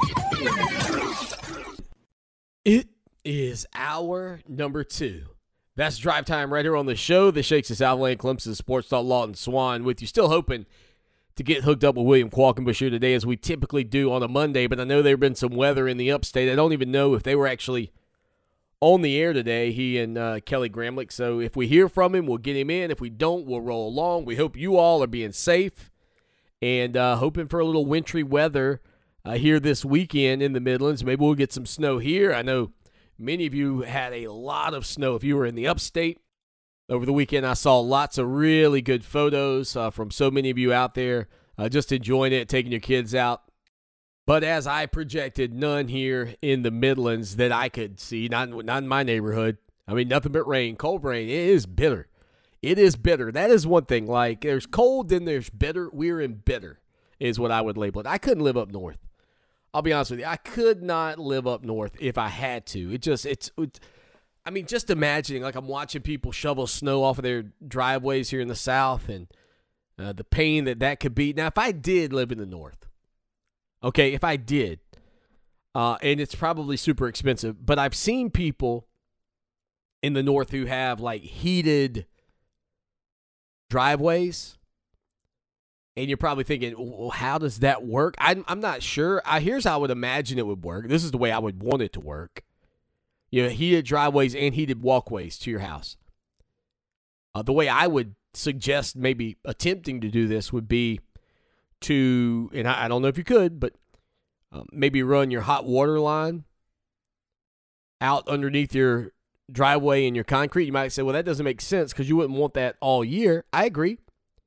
It is hour number 2 That's Drive Time right here on the show. The Shakes of Southland, Clemson Sports Talk, Lawton Swan with you. Still hoping to get hooked up with William Qualkenbush here today as we typically do on a Monday, but I know there have been some weather in the upstate. I don't even know if they were actually on the air today, he and Kelly Gramlich. So if we hear from him, we'll get him in. If we don't, we'll roll along. We hope you all are being safe and hoping for a little wintry weather here this weekend in the Midlands. Maybe we'll get some snow here. I know many of you had a lot of snow if you were in the upstate. Over the weekend, I saw lots of really good photos from so many of you out there just enjoying it, taking your kids out. But as I projected, none here in the Midlands that I could see, not in my neighborhood. I mean, nothing but rain, cold rain. It is bitter. It is bitter. That is one thing. Like, there's cold, then there's bitter. We're in bitter is what I would label it. I couldn't live up north. I'll be honest with you. I could not live up north if I had to. I mean, just imagining, like, I'm watching people shovel snow off of their driveways here in the South and the pain that could be. Now, if I did live in the north, okay, if I did, and it's probably super expensive, but I've seen people in the north who have, like, heated driveways. And you're probably thinking, well, how does that work? I'm not sure. Here's how I would imagine it would work. This is the way I would want it to work. You know, heated driveways and heated walkways to your house. The way I would suggest maybe attempting to do this would be to, and I don't know if you could, but maybe run your hot water line out underneath your driveway and your concrete. You might say, well, that doesn't make sense because you wouldn't want that all year. I agree.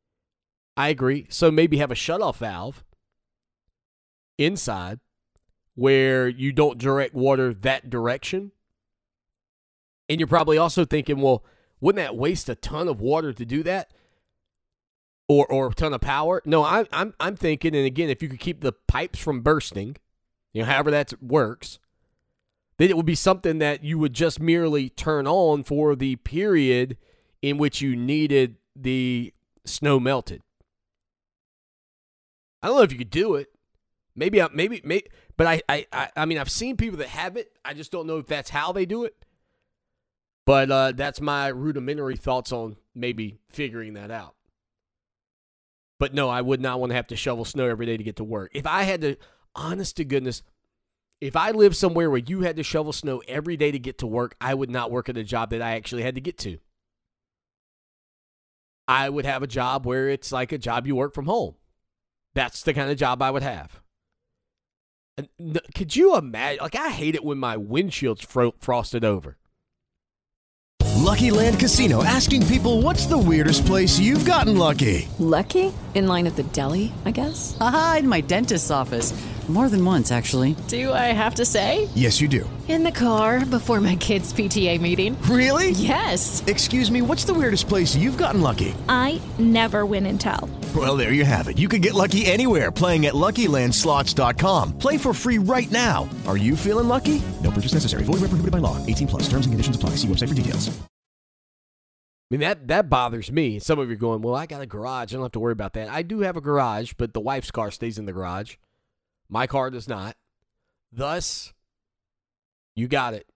So maybe have a shutoff valve inside where you don't direct water that direction. And you're probably also thinking, well, wouldn't that waste a ton of water to do that? Or a ton of power? No, I'm thinking, and again, if you could keep the pipes from bursting, you know, however that works, then it would be something that you would just merely turn on for the period in which you needed the snow melted. I don't know if you could do it. Maybe, but I mean, I've seen people that have it. I just don't know if that's how they do it. But that's my rudimentary thoughts on maybe figuring that out. But no, I would not want to have to shovel snow every day to get to work. If I had to, honest to goodness, if I lived somewhere where you had to shovel snow every day to get to work, I would not work at a job that I actually had to get to. I would have a job where it's like a job you work from home. That's the kind of job I would have. And could you imagine? Like, I hate it when my windshield's frosted over. Lucky Land Casino, asking people, what's the weirdest place you've gotten lucky? Lucky? In line at the deli, I guess? Aha, in my dentist's office. More than once, actually. Do I have to say? Yes, you do. In the car before my kids' PTA meeting. Really? Yes. Excuse me, what's the weirdest place you've gotten lucky? I never win and tell. Well, there you have it. You can get lucky anywhere, playing at LuckyLandSlots.com. Play for free right now. Are you feeling lucky? No purchase necessary. Void where prohibited by law. 18+. Terms and conditions apply. See website for details. I mean, that bothers me. Some of you are going, well, I got a garage. I don't have to worry about that. I do have a garage, but the wife's car stays in the garage. My car does not. Thus, you got it.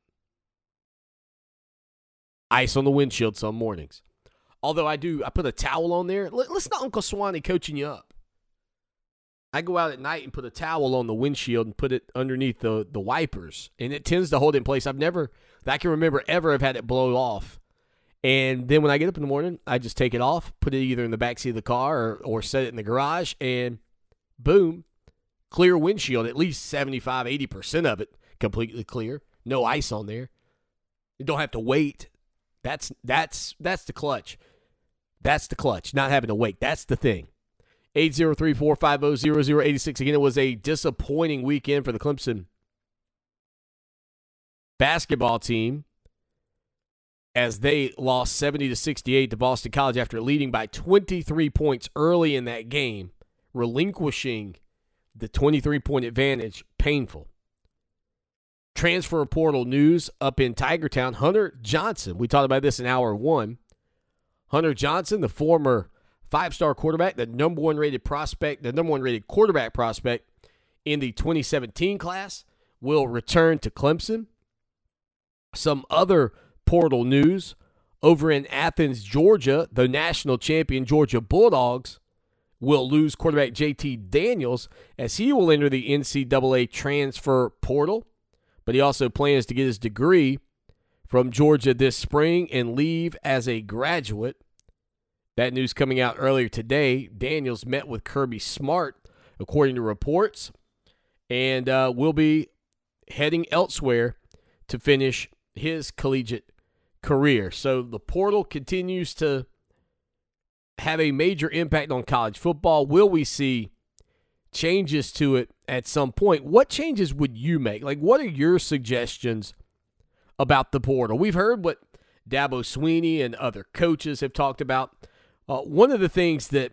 Ice on the windshield some mornings. Although I put a towel on there. Listen to Uncle Swanee coaching you up. I go out at night and put a towel on the windshield and put it underneath the wipers. And it tends to hold it in place. I've never, that I can remember, ever have had it blow off. And then when I get up in the morning, I just take it off, put it either in the backseat of the car or set it in the garage, and boom, clear windshield, at least 75, 80% of it completely clear. No ice on there. You don't have to wait. That's the clutch. That's the clutch, not having to wait. That's the thing. 803-450-0086. Again, it was a disappointing weekend for the Clemson basketball team as they lost 70-68 to Boston College after leading by 23 points early in that game, relinquishing the 23-point advantage. Painful. Transfer portal news up in Tigertown. Hunter Johnson, we talked about this in hour one. Hunter Johnson, the former five-star quarterback, the number one rated quarterback prospect in the 2017 class, will return to Clemson. Some other portal news Over in Athens, Georgia, the national champion Georgia Bulldogs will lose quarterback JT Daniels as he will enter the NCAA transfer portal. But he also plans to get his degree from Georgia this spring and leave as a graduate. That news coming out earlier today. Daniels met with Kirby Smart, according to reports, and will be heading elsewhere to finish his collegiate career. So the portal continues to have a major impact on college football. Will we see changes to it at some point? What changes would you make? Like, what are your suggestions about the portal? We've heard what Dabo Swinney and other coaches have talked about. One of the things that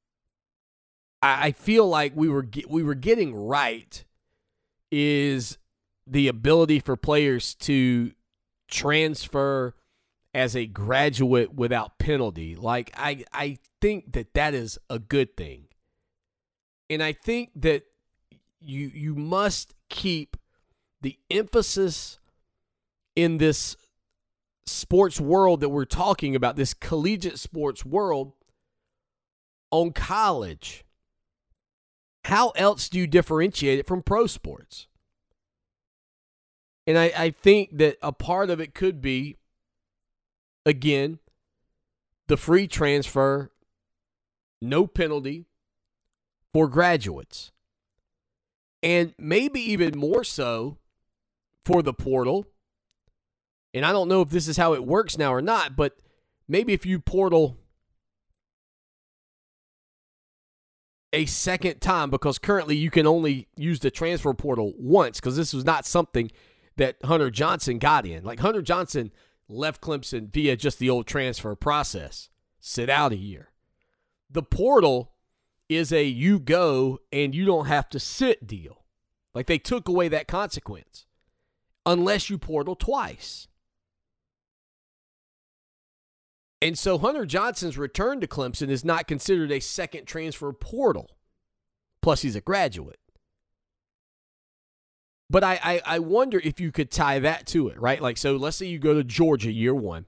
I feel like we were getting right is the ability for players to transfer as a graduate without penalty. Like, I think that is a good thing. And I think that you must keep the emphasis in this sports world that we're talking about, this collegiate sports world, on college. How else do you differentiate it from pro sports? And I think that a part of it could be, again, the free transfer, no penalty for graduates. And maybe even more so for the portal. And I don't know if this is how it works now or not, but maybe if you portal a second time, because currently you can only use the transfer portal once, because this was not something that Hunter Johnson got in. Like, Hunter Johnson left Clemson via just the old transfer process, sit out a year. The portal is a you go and you don't have to sit deal. Like, they took away that consequence unless you portal twice. And so Hunter Johnson's return to Clemson is not considered a second transfer portal. Plus, he's a graduate. But I wonder if you could tie that to it, right? Like, so let's say you go to Georgia year one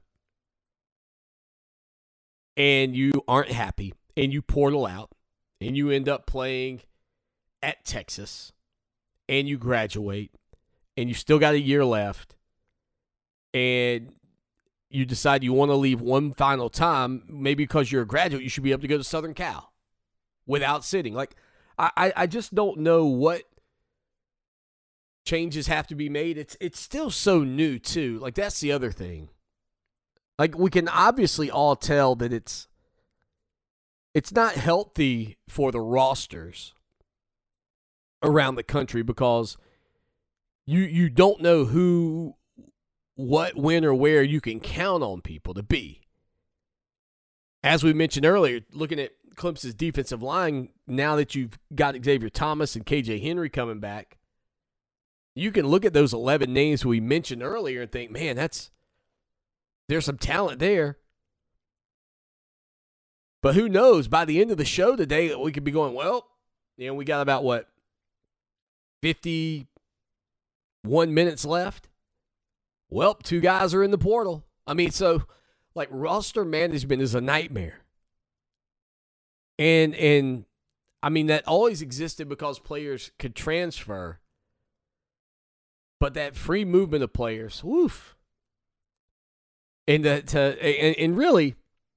and you aren't happy and you portal out and you end up playing at Texas and you graduate and you still got a year left and you decide you want to leave one final time, maybe because you're a graduate, you should be able to go to Southern Cal without sitting. Like, I just don't know what changes have to be made. It's still so new, too. Like, that's the other thing. Like, we can obviously all tell that it's not healthy for the rosters around the country because you don't know who, what, when, or where you can count on people to be. As we mentioned earlier, looking at Clemson's defensive line, now that you've got Xavier Thomas and KJ Henry coming back, you can look at those 11 names we mentioned earlier and think, man, there's some talent there. But who knows? By the end of the show today, we could be going, well, we got about, 51 minutes left? Well, 2 guys are in the portal. I mean, so, like, roster management is a nightmare. And I mean, that always existed because players could transfer. But that free movement of players, woof. And really,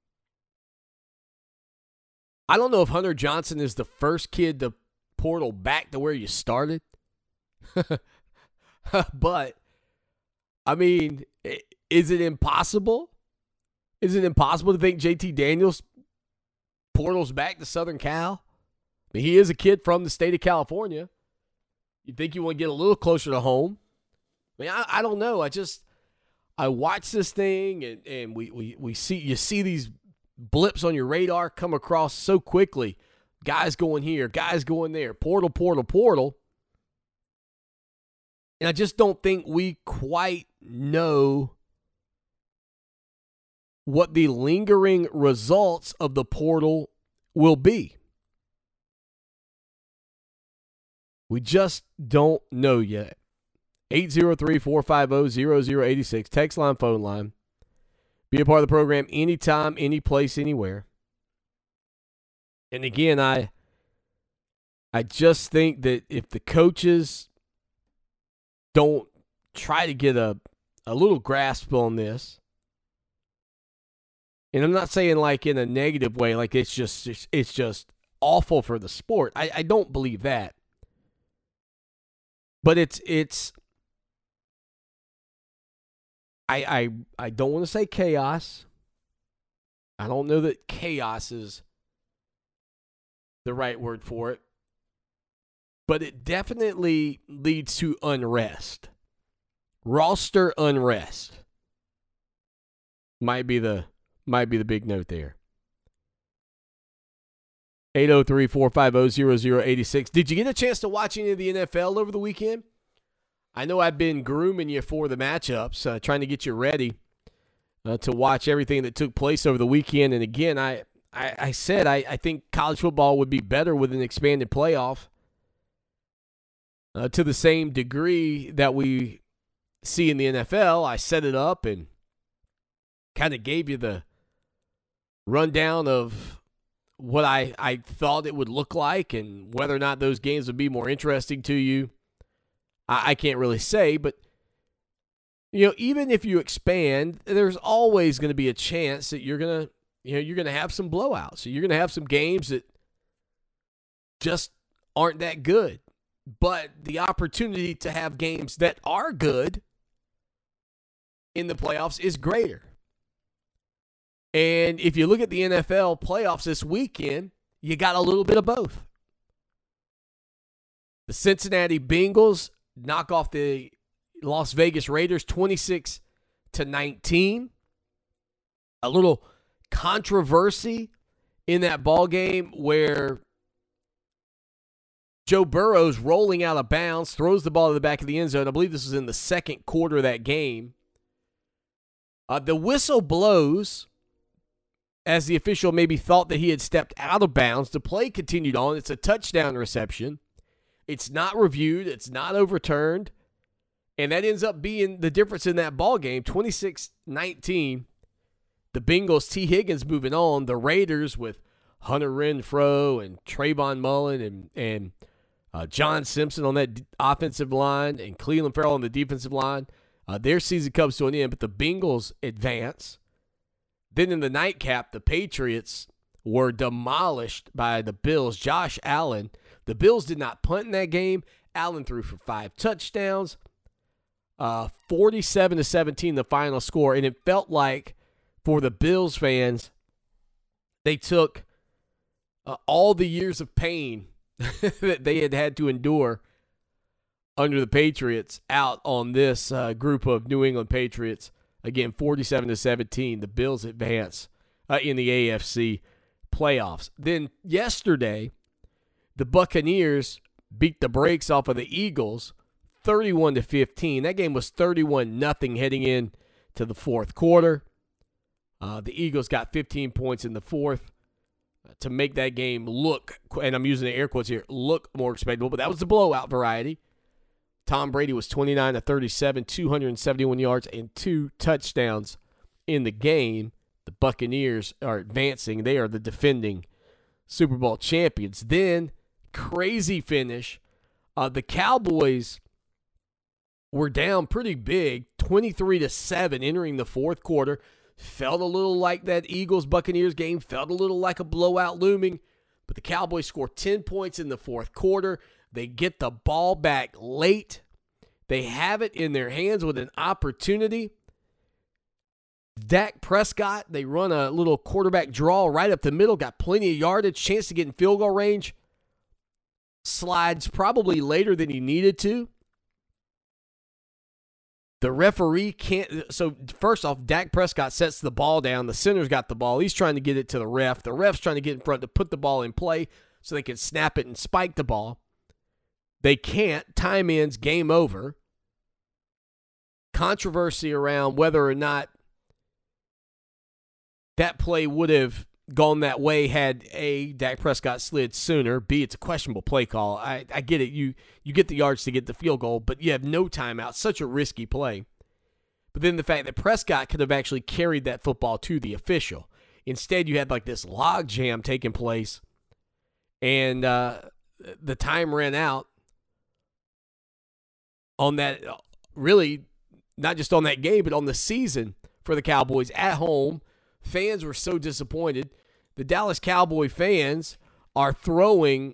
I don't know if Hunter Johnson is the first kid to portal back to where you started. But, I mean, is it impossible? Is it impossible to think JT Daniels portals back to Southern Cal? I mean, he is a kid from the state of California. You think you want to get a little closer to home? I mean, I don't know. I watch this thing and we see these blips on your radar come across so quickly. Guys going here, guys going there, portal. And I just don't think we quite know what the lingering results of the portal will be. We just don't know yet. 803-450-0086, text line, phone line. Be a part of the program anytime, any place, anywhere. And again, I just think that if the coaches don't try to get a little grasp on this, and I'm not saying like in a negative way, like it's just awful for the sport. I don't believe that. But it's I don't want to say chaos. I don't know that chaos is the right word for it. But it definitely leads to unrest. Roster unrest might be the big note there. 803-450-0086. Did you get a chance to watch any of the NFL over the weekend? I know I've been grooming you for the matchups, trying to get you ready to watch everything that took place over the weekend. And again, I said I think college football would be better with an expanded playoff to the same degree that we see in the NFL. I set it up and kind of gave you the rundown of what I thought it would look like and whether or not those games would be more interesting to you. I can't really say, but even if you expand, there's always going to be a chance that you're going to have some blowouts. So you're going to have some games that just aren't that good. But the opportunity to have games that are good in the playoffs is greater. And if you look at the NFL playoffs this weekend, you got a little bit of both. The Cincinnati Bengals knock off the Las Vegas Raiders 26-19. A little controversy in that ball game where Joe Burrow's rolling out of bounds, throws the ball to the back of the end zone. I believe this was in the second quarter of that game. The whistle blows as the official maybe thought that he had stepped out of bounds. The play continued on. It's a touchdown reception. It's not reviewed. It's not overturned. And that ends up being the difference in that ball game, 26-19. The Bengals, T. Higgins moving on. The Raiders with Hunter Renfrow and Trayvon Mullen and John Simpson on that offensive line and Cleveland Farrell on the defensive line. Their season comes to an end, but the Bengals advance. Then in the nightcap, the Patriots were demolished by the Bills. Josh Allen, the Bills did not punt in that game. Allen threw for 5 touchdowns. 47-17 the final score, and it felt like for the Bills fans, they took all the years of pain that they had to endure under the Patriots out on this group of New England Patriots. Again, 47-17, the Bills advance in the AFC playoffs. Then yesterday, the Buccaneers beat the brakes off of the Eagles 31-15. That game was 31-0 heading in to the fourth quarter. The Eagles got 15 points in the fourth to make that game look, and I'm using the air quotes here, look more expectable, but that was the blowout variety. Tom Brady was 29-37, 271 yards, and 2 touchdowns in the game. The Buccaneers are advancing. They are the defending Super Bowl champions. Then, crazy finish. The Cowboys were down pretty big, 23-7 entering the fourth quarter. Felt a little like that Eagles-Buccaneers game. Felt a little like a blowout looming. But the Cowboys score 10 points in the fourth quarter. They get the ball back late. They have it in their hands with an opportunity. Dak Prescott, they run a little quarterback draw right up the middle. Got plenty of yardage. Chance to get in field goal range. Slides probably later than he needed to. The referee can't. So, first off, Dak Prescott sets the ball down. The center's got the ball. He's trying to get it to the ref. The ref's trying to get in front to put the ball in play so they can snap it and spike the ball. They can't. Time ends. Game over. Controversy around whether or not that play would have gone that way had A, Dak Prescott slid sooner, B, it's a questionable play call. I get it. You get the yards to get the field goal, but you have no timeout. Such a risky play. but then the fact that Prescott could have actually carried that football to the official. Instead, you had like this log jam taking place, and the time ran out on that, really, not just on that game, but on the season for the Cowboys at home. Fans were so disappointed. The Dallas Cowboy fans are throwing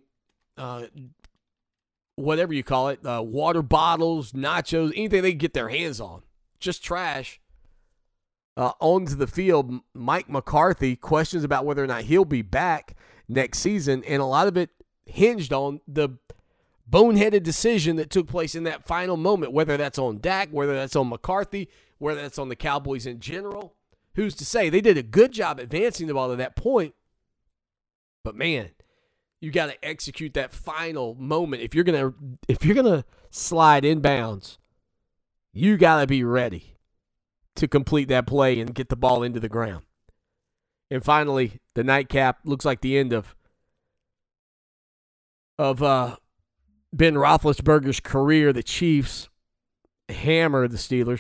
whatever you call it, water bottles, nachos, anything they can get their hands on, just trash, onto the field. Mike McCarthy, questions about whether or not he'll be back next season, and a lot of it hinged on the boneheaded decision that took place in that final moment, whether that's on Dak, whether that's on McCarthy, whether that's on the Cowboys in general. Who's to say? They did a good job advancing the ball to that point, but man, you got to execute that final moment. If you're gonna slide inbounds, you got to be ready to complete that play and get the ball into the ground. And finally, the nightcap looks like the end of Ben Roethlisberger's career. The Chiefs hammer the Steelers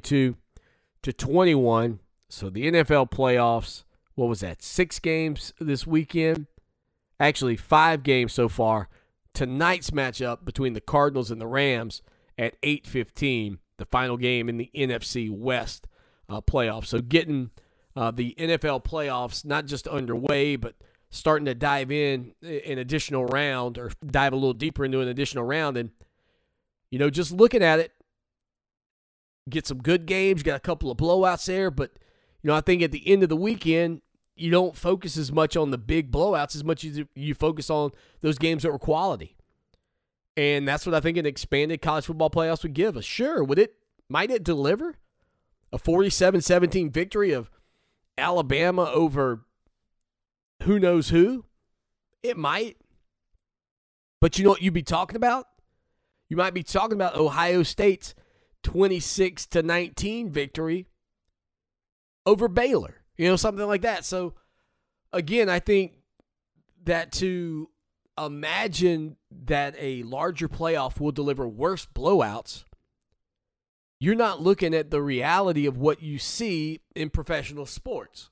42-21. So the NFL playoffs, what was that? 6 games this weekend? Actually, 5 games so far. Tonight's matchup between the Cardinals and the Rams at 8:15, the final game in the NFC West playoffs. So getting the NFL playoffs not just underway, but starting to dive in an additional round, or dive a little deeper into an additional round. And, just looking at it, get some good games, got a couple of blowouts there. But, I think at the end of the weekend, you don't focus as much on the big blowouts as much as you focus on those games that were quality. And that's what I think an expanded college football playoffs would give us. Sure, might it deliver a 47-17 victory of Alabama over who knows who? It might. But you know what you'd be talking about? You might be talking about Ohio State's 26-19 victory over Baylor. Something like that. So, again, I think that to imagine that a larger playoff will deliver worse blowouts, you're not looking at the reality of what you see in professional sports.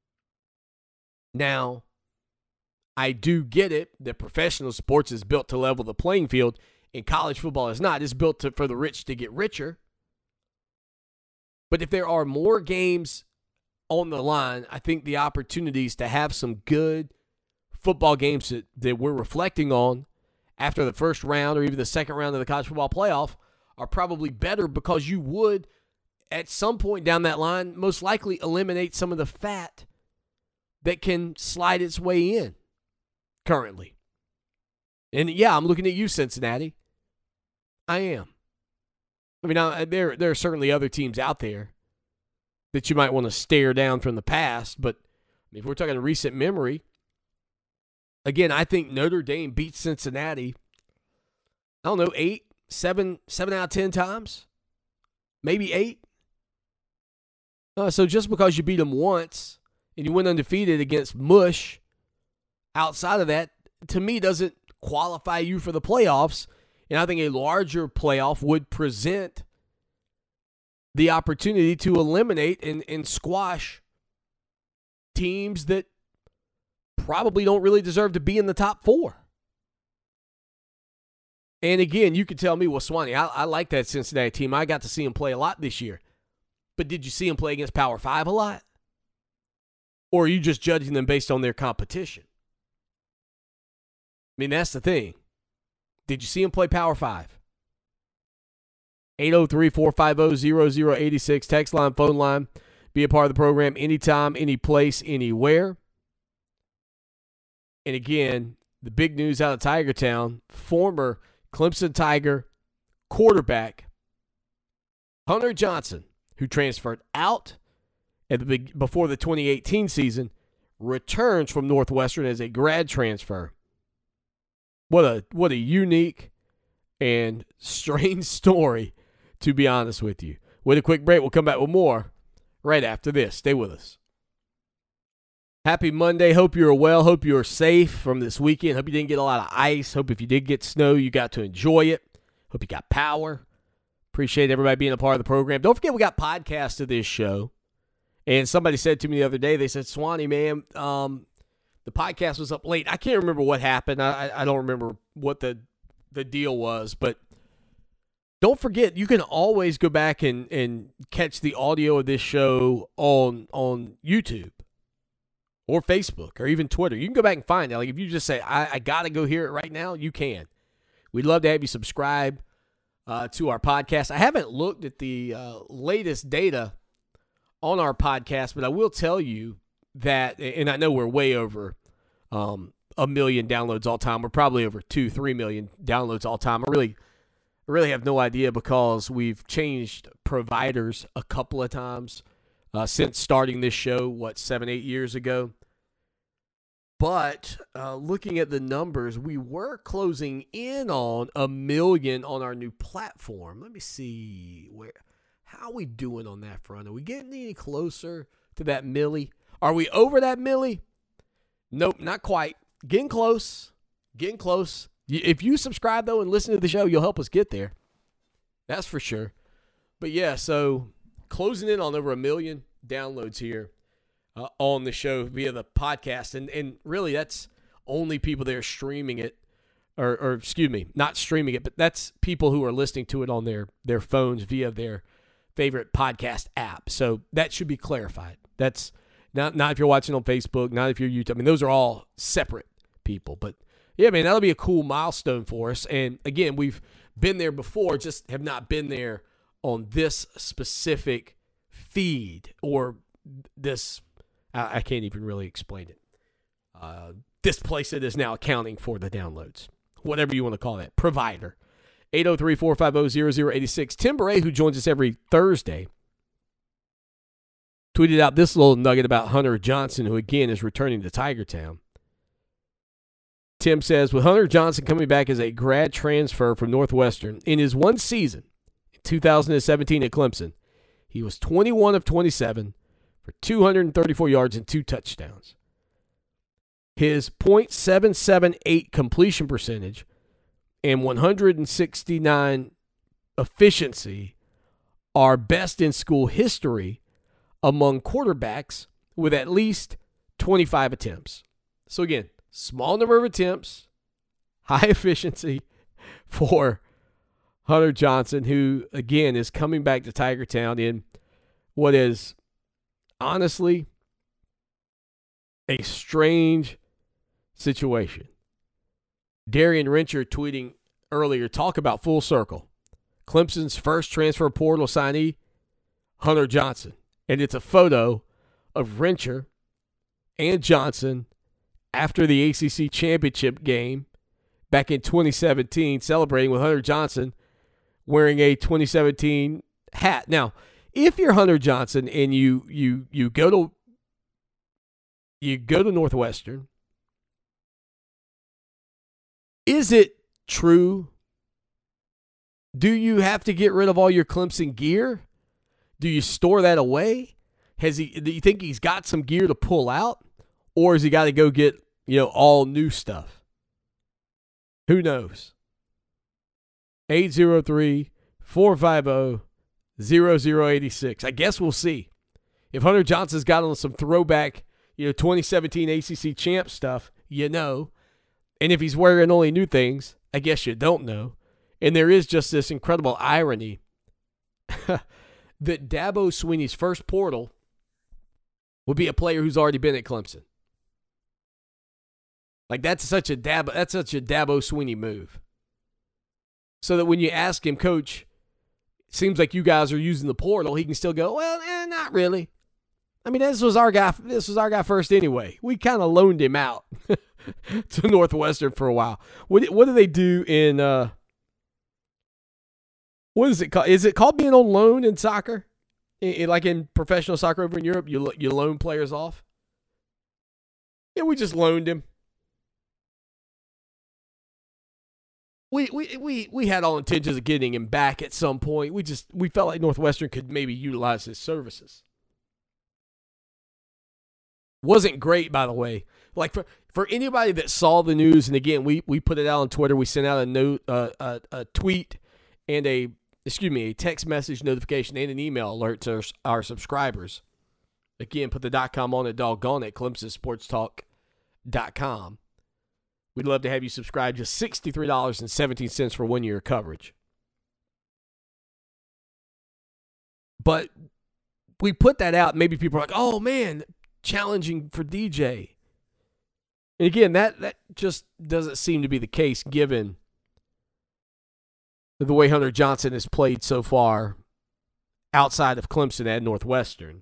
Now, I do get it that professional sports is built to level the playing field, and college football is not. It's built for the rich to get richer. But if there are more games on the line, I think the opportunities to have some good football games that we're reflecting on after the first round or even the second round of the college football playoff are probably better, because you would, at some point down that line, most likely eliminate some of the fat that can slide its way in currently. And yeah, I'm looking at you, Cincinnati. I am. I mean, there are certainly other teams out there that you might want to stare down from the past, but if we're talking recent memory, again, I think Notre Dame beats Cincinnati, I don't know, 7 out of 10 times, maybe 8. So just because you beat them once and you went undefeated against mush, outside of that, to me, doesn't qualify you for the playoffs. And I think a larger playoff would present the opportunity to eliminate and squash teams that probably don't really deserve to be in the top 4. And again, you could tell me, well, Swanee, I like that Cincinnati team. I got to see them play a lot this year. But did you see them play against Power 5 a lot? Or are you just judging them based on their competition? I mean, that's the thing. Did you see them play Power 5? 803-450-0086. Text line, phone line. Be a part of the program anytime, any place, anywhere. And again, the big news out of Tiger Town, former Clemson Tiger quarterback Hunter Johnson, who transferred out before the 2018 season, returns from Northwestern as a grad transfer. What a unique and strange story, to be honest with you. With a quick break, we'll come back with more right after this. Stay with us. Happy Monday. Hope you're well. Hope you're safe from this weekend. Hope you didn't get a lot of ice. Hope if you did get snow, you got to enjoy it. Hope you got power. Appreciate everybody being a part of the program. Don't forget we got podcasts of this show. And somebody said to me the other day, they said, Swanee, man, the podcast was up late. I can't remember what happened. I don't remember what the deal was. But don't forget, you can always go back and catch the audio of this show on YouTube or Facebook or even Twitter. You can go back and find it. Like if you just say, I got to go hear it right now, you can. We'd love to have you subscribe to our podcast. I haven't looked at the latest data on our podcast, but I will tell you that, and I know we're way over 1 million downloads all time. We're probably over 2-3 million downloads all time. I really have no idea because we've changed providers a couple of times since starting this show, 7-8 years ago. But looking at the numbers, we were closing in on 1 million on our new platform. Let me see how are we doing on that front. Are we getting any closer to that milli? Are we over that milli? Nope, not quite. Getting close. Getting close. If you subscribe, though, and listen to the show, you'll help us get there. That's for sure. But, yeah, so closing in on over 1 million downloads here on the show via the podcast. And really, that's only people that are streaming it. Or excuse me, not streaming it, but that's people who are listening to it on their phones via their favorite podcast app. So that should be clarified. That's not if you're watching on Facebook, not if you're YouTube. I mean, those are all separate people. But, yeah, man, that'll be a cool milestone for us. And, again, we've been there before, just have not been there on this specific feed or this I can't even really explain it. This place that is now accounting for the downloads, whatever you want to call that, provider. 803-450-0086. Tim Beret, who joins us every Thursday, tweeted out this little nugget about Hunter Johnson, who, again, is returning to Tiger Town. Tim says, with Hunter Johnson coming back as a grad transfer from Northwestern, in his one season, in 2017 at Clemson, he was 21 of 27 for 234 yards and 2 touchdowns. His .778 completion percentage and 169 efficiency are best in school history among quarterbacks with at least 25 attempts. So again, small number of attempts, high efficiency for Hunter Johnson, who, again, is coming back to Tiger Town in what is honestly a strange situation. Darian Rencher tweeting earlier, talk about full circle. Clemson's first transfer portal signee, Hunter Johnson. And it's a photo of Rencher and Johnson after the ACC championship game back in 2017, celebrating with Hunter Johnson wearing a 2017 hat. Now, if you're Hunter Johnson and you go to Northwestern, is it true? Do you have to get rid of all your Clemson gear? Do you store that away? Do you think he's got some gear to pull out? Or has he got to go get, all new stuff? Who knows? 803-450-0086. I guess we'll see. If Hunter Johnson's got on some throwback, 2017 ACC champ stuff, And if he's wearing only new things, I guess you don't know. And there is just this incredible irony that Dabo Swinney's first portal would be a player who's already been at Clemson. Like that's such a Dabo Swinney move. So that when you ask him, Coach, seems like you guys are using the portal, he can still go, well, not really. I mean, this was our guy first anyway. We kind of loaned him out to Northwestern for a while. What do they do in what is it called? Is it called being on loan in soccer? Like in professional soccer over in Europe, you loan players off? Yeah, we just loaned him. We had all intentions of getting him back at some point. We felt like Northwestern could maybe utilize his services. Wasn't great, by the way. Like for anybody that saw the news, and again, we put it out on Twitter. We sent out a note, a tweet, and a a text message notification and an email alert to our subscribers. Again, put the .com on it, doggone it, ClemsonSportsTalk.com. We'd love to have you subscribe. Just $63.17 for 1 year of coverage. But we put that out, maybe people are like, oh, man, challenging for DJ. And again, that just doesn't seem to be the case given the way Hunter Johnson has played so far outside of Clemson at Northwestern.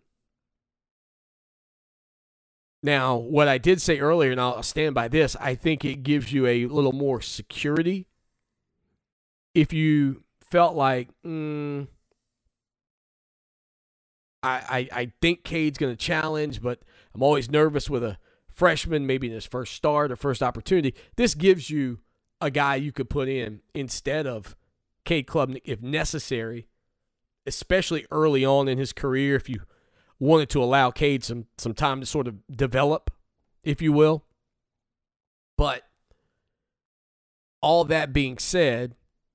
Now, what I did say earlier, and I'll stand by this, I think it gives you a little more security. If you felt like, I think Cade's going to challenge, but I'm always nervous with a freshman, maybe in his first start or first opportunity. This gives you a guy you could put in instead of Cade Klubnik if necessary, especially early on in his career, if you wanted to allow Cade some time to sort of develop, if you will. But all that being said,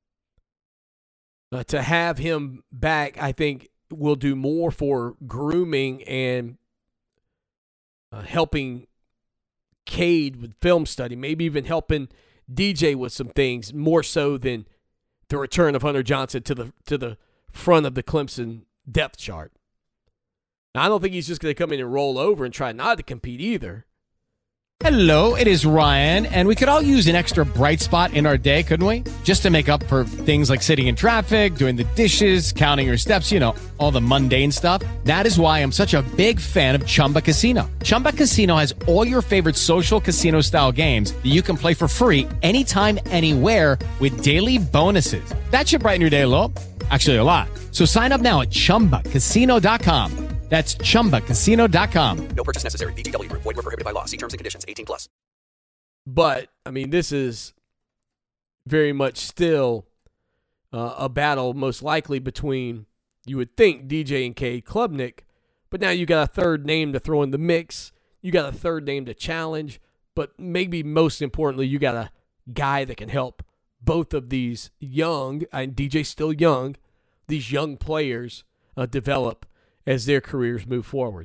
to have him back, I think, will do more for grooming and helping Cade with film study, maybe even helping DJ with some things, more so than the return of Hunter Johnson to the front of the Clemson depth chart. Now, I don't think he's just going to come in and roll over and try not to compete either. Hello, it is Ryan, and we could all use an extra bright spot in our day, couldn't we? Just to make up for things like sitting in traffic, doing the dishes, counting your steps, all the mundane stuff. That is why I'm such a big fan of Chumba Casino. Chumba Casino has all your favorite social casino-style games that you can play for free anytime, anywhere with daily bonuses. That should brighten your day a little. Actually, a lot. So sign up now at ChumbaCasino.com. That's ChumbaCasino.com. No purchase necessary. VGW Group. Void where prohibited by law. See terms and conditions. 18+. But, this is very much still a battle most likely between, you would think, DJ and Cade Klubnik. But now you got a third name to throw in the mix. You got a third name to challenge. But maybe most importantly, you got a guy that can help both of these young, and DJ's still young, these young players develop as their careers move forward.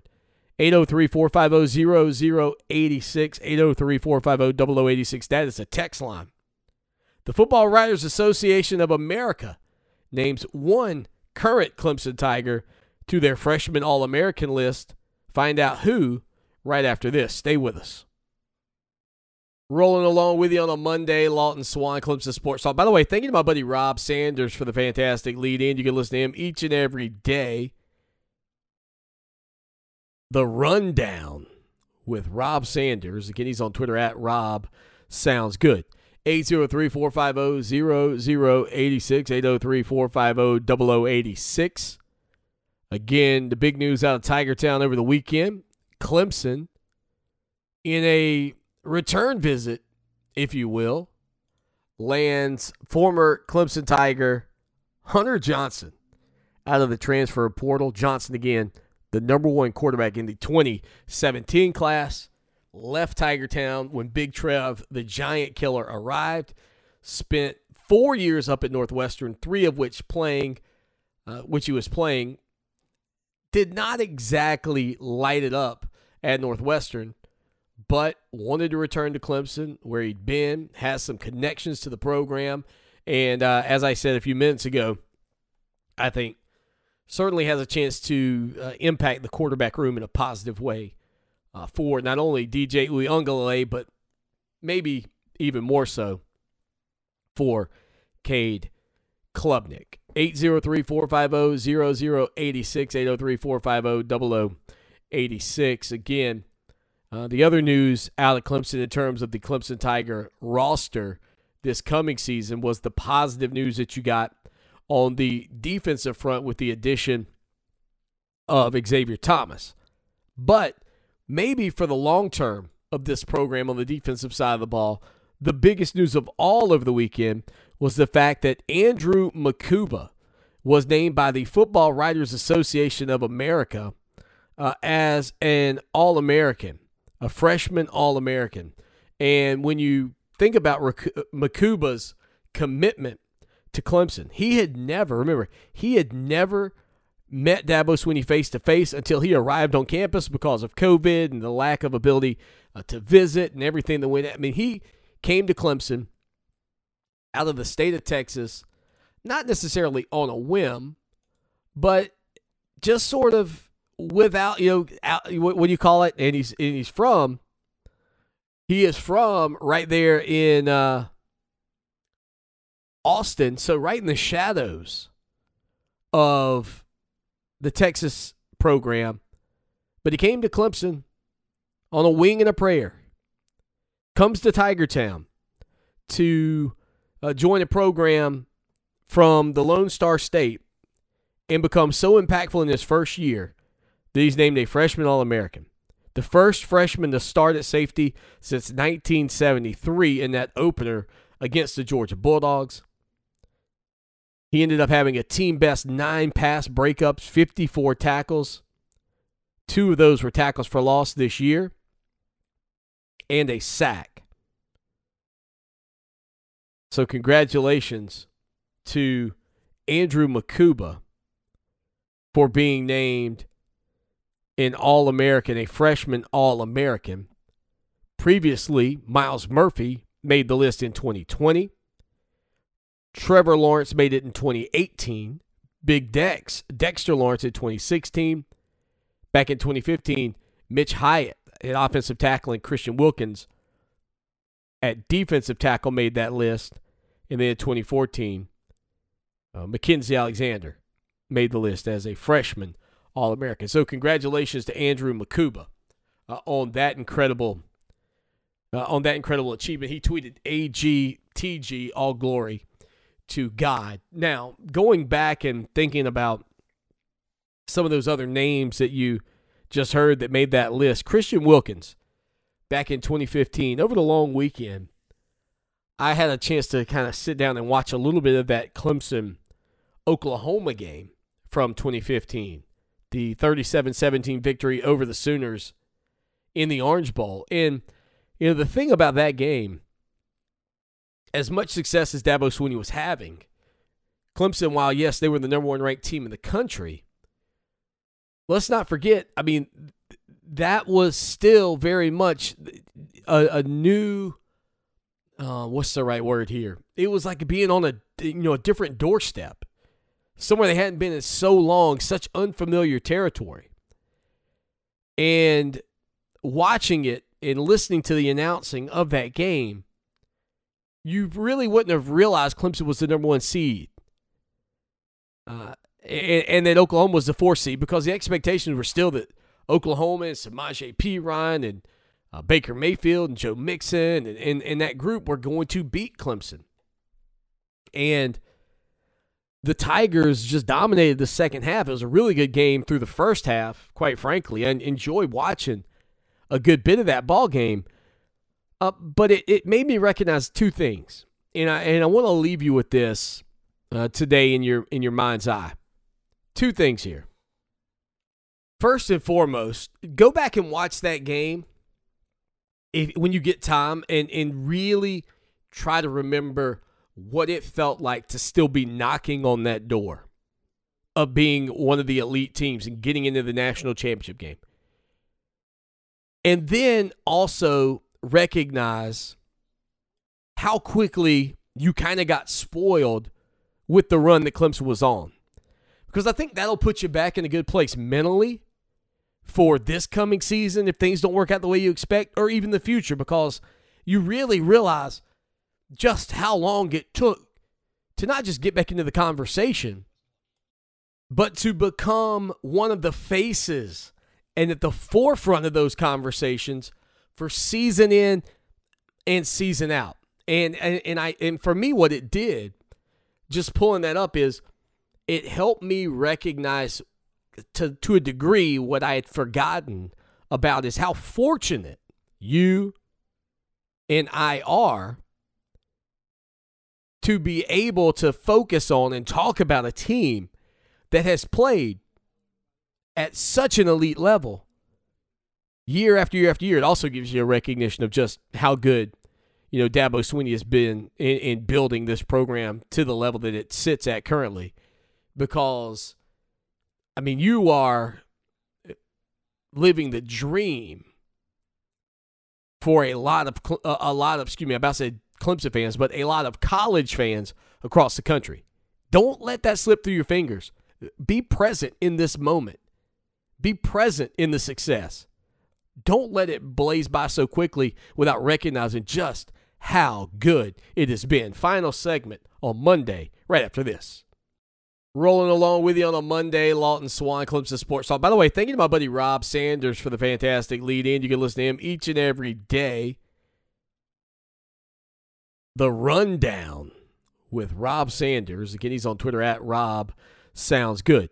803-450-0086, 803-450-0086. That is a text line. The Football Writers Association of America names one current Clemson Tiger to their freshman All-American list. Find out who right after this. Stay with us. Rolling along with you on a Monday, Lawton Swan, Clemson Sports Talk. By the way, thank you to my buddy Rob Sanders for the fantastic lead-in. You can listen to him each and every day. The Rundown with Rob Sanders. Again, he's on Twitter at Rob Sounds Good. 803-450-0086, 803-450-0086. Again, the big news out of Tiger Town over the weekend. Clemson, in a return visit, if you will, lands former Clemson Tiger Hunter Johnson out of the transfer portal. Johnson, again, the number one quarterback in the 2017 class, left Tiger Town when Big Trev, the giant killer, arrived. Spent 4 years up at Northwestern, 3 of which he was playing. Did not exactly light it up at Northwestern, but wanted to return to Clemson, where he'd been, has some connections to the program, and as I said a few minutes ago, I think certainly has a chance to impact the quarterback room in a positive way for not only DJ Uiagalelei, but maybe even more so for Cade Klubnik. 803-450-0086, 803-450-0086. Again, the other news out of Clemson in terms of the Clemson Tiger roster this coming season was the positive news that you got on the defensive front with the addition of Xavier Thomas. But maybe for the long term of this program on the defensive side of the ball, the biggest news of all over the weekend was the fact that Andrew Makuba was named by the Football Writers Association of America as an All-American, a freshman All-American. And when you think about Makuba's commitment to Clemson. He had never met Dabo Swinney face-to-face until he arrived on campus because of COVID and the lack of ability to visit and everything that went. I mean, he came to Clemson out of the state of Texas, not necessarily on a whim, but just sort of without, what do you call it? And he is from right there in Austin, so right in the shadows of the Texas program. But he came to Clemson on a wing and a prayer. Comes to Tiger Town to join a program from the Lone Star State and becomes so impactful in his first year that he's named a freshman All-American. The first freshman to start at safety since 1973 in that opener against the Georgia Bulldogs. He ended up having a team-best 9 pass breakups, 54 tackles. 2 of those were tackles for loss this year, and a sack. So congratulations to Andrew Makuba for being named an All-American, a freshman All-American. Previously, Miles Murphy made the list in 2020. Trevor Lawrence made it in 2018. Big Dexter Lawrence in 2016. Back in 2015, Mitch Hyatt at offensive tackle and Christian Wilkins at defensive tackle made that list. And then in 2014, Mackenzie Alexander made the list as a freshman All-American. So congratulations to Andrew Makuba on that incredible achievement. He tweeted, AGTG, all glory to God. Now, going back and thinking about some of those other names that you just heard that made that list, Christian Wilkins, back in 2015, over the long weekend, I had a chance to kind of sit down and watch a little bit of that Clemson-Oklahoma game from 2015, the 37-17 victory over the Sooners in the Orange Bowl. And, the thing about that game, as much success as Dabo Swinney was having, Clemson, while, yes, they were the number 1 ranked team in the country, let's not forget, that was still very much a new, what's the right word here? It was like being on a different doorstep, somewhere they hadn't been in so long, such unfamiliar territory. And watching it and listening to the announcing of that game, you really wouldn't have realized Clemson was the number 1 seed. And that Oklahoma was the 4th seed, because the expectations were still that Oklahoma and Samaje Perine and Baker Mayfield and Joe Mixon and that group were going to beat Clemson. And the Tigers just dominated the second half. It was a really good game through the first half, quite frankly. I enjoyed watching a good bit of that ball game. But it made me recognize 2 things. And I want to leave you with this today in your mind's eye. 2 things here. First and foremost, go back and watch that game when you get time and really try to remember what it felt like to still be knocking on that door of being one of the elite teams and getting into the national championship game. And then also recognize how quickly you kind of got spoiled with the run that Clemson was on. Because I think that'll put you back in a good place mentally for this coming season if things don't work out the way you expect, or even the future, because you really realize just how long it took to not just get back into the conversation, but to become one of the faces and at the forefront of those conversations for season in and season out. And for me, what it did, just pulling that up, is it helped me recognize to a degree what I had forgotten about is how fortunate you and I are to be able to focus on and talk about a team that has played at such an elite level year after year after year. It also gives you a recognition of just how good Dabo Swinney has been in building this program to the level that it sits at currently. Because, you are living the dream for a lot of Clemson fans, but a lot of college fans across the country. Don't let that slip through your fingers. Be present in this moment. Be present in the success. Don't let it blaze by so quickly without recognizing just how good it has been. Final segment on Monday, right after this. Rolling along with you on a Monday, Lawton Swan, Clemson Sports Talk. By the way, thank you to my buddy Rob Sanders for the fantastic lead-in. You can listen to him each and every day. The Rundown with Rob Sanders. Again, he's on Twitter at Rob Sounds Good.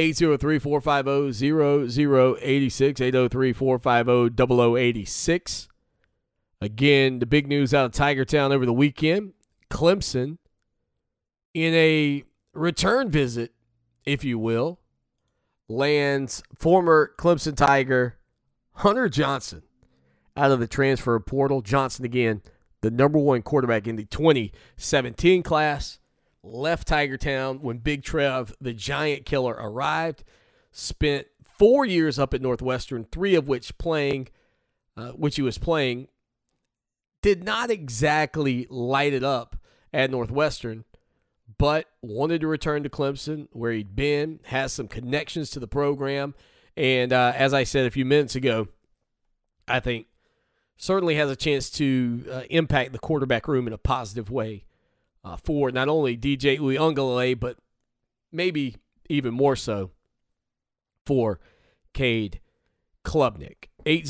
803-450-0086, 803-450-0086. Again, the big news out of Tigertown over the weekend. Clemson, in a return visit, if you will, lands former Clemson Tiger Hunter Johnson out of the transfer portal. Johnson, again, the number one quarterback in the 2017 class, left Tigertown when Big Trev, the giant killer, arrived. Spent 4 years up at Northwestern, 3 of which he was playing. Did not exactly light it up at Northwestern, but wanted to return to Clemson, where he'd been, has some connections to the program, and as I said a few minutes ago, I think certainly has a chance to impact the quarterback room in a positive way for not only DJ Uiagalelei, but maybe even more so for Cade Klubnik.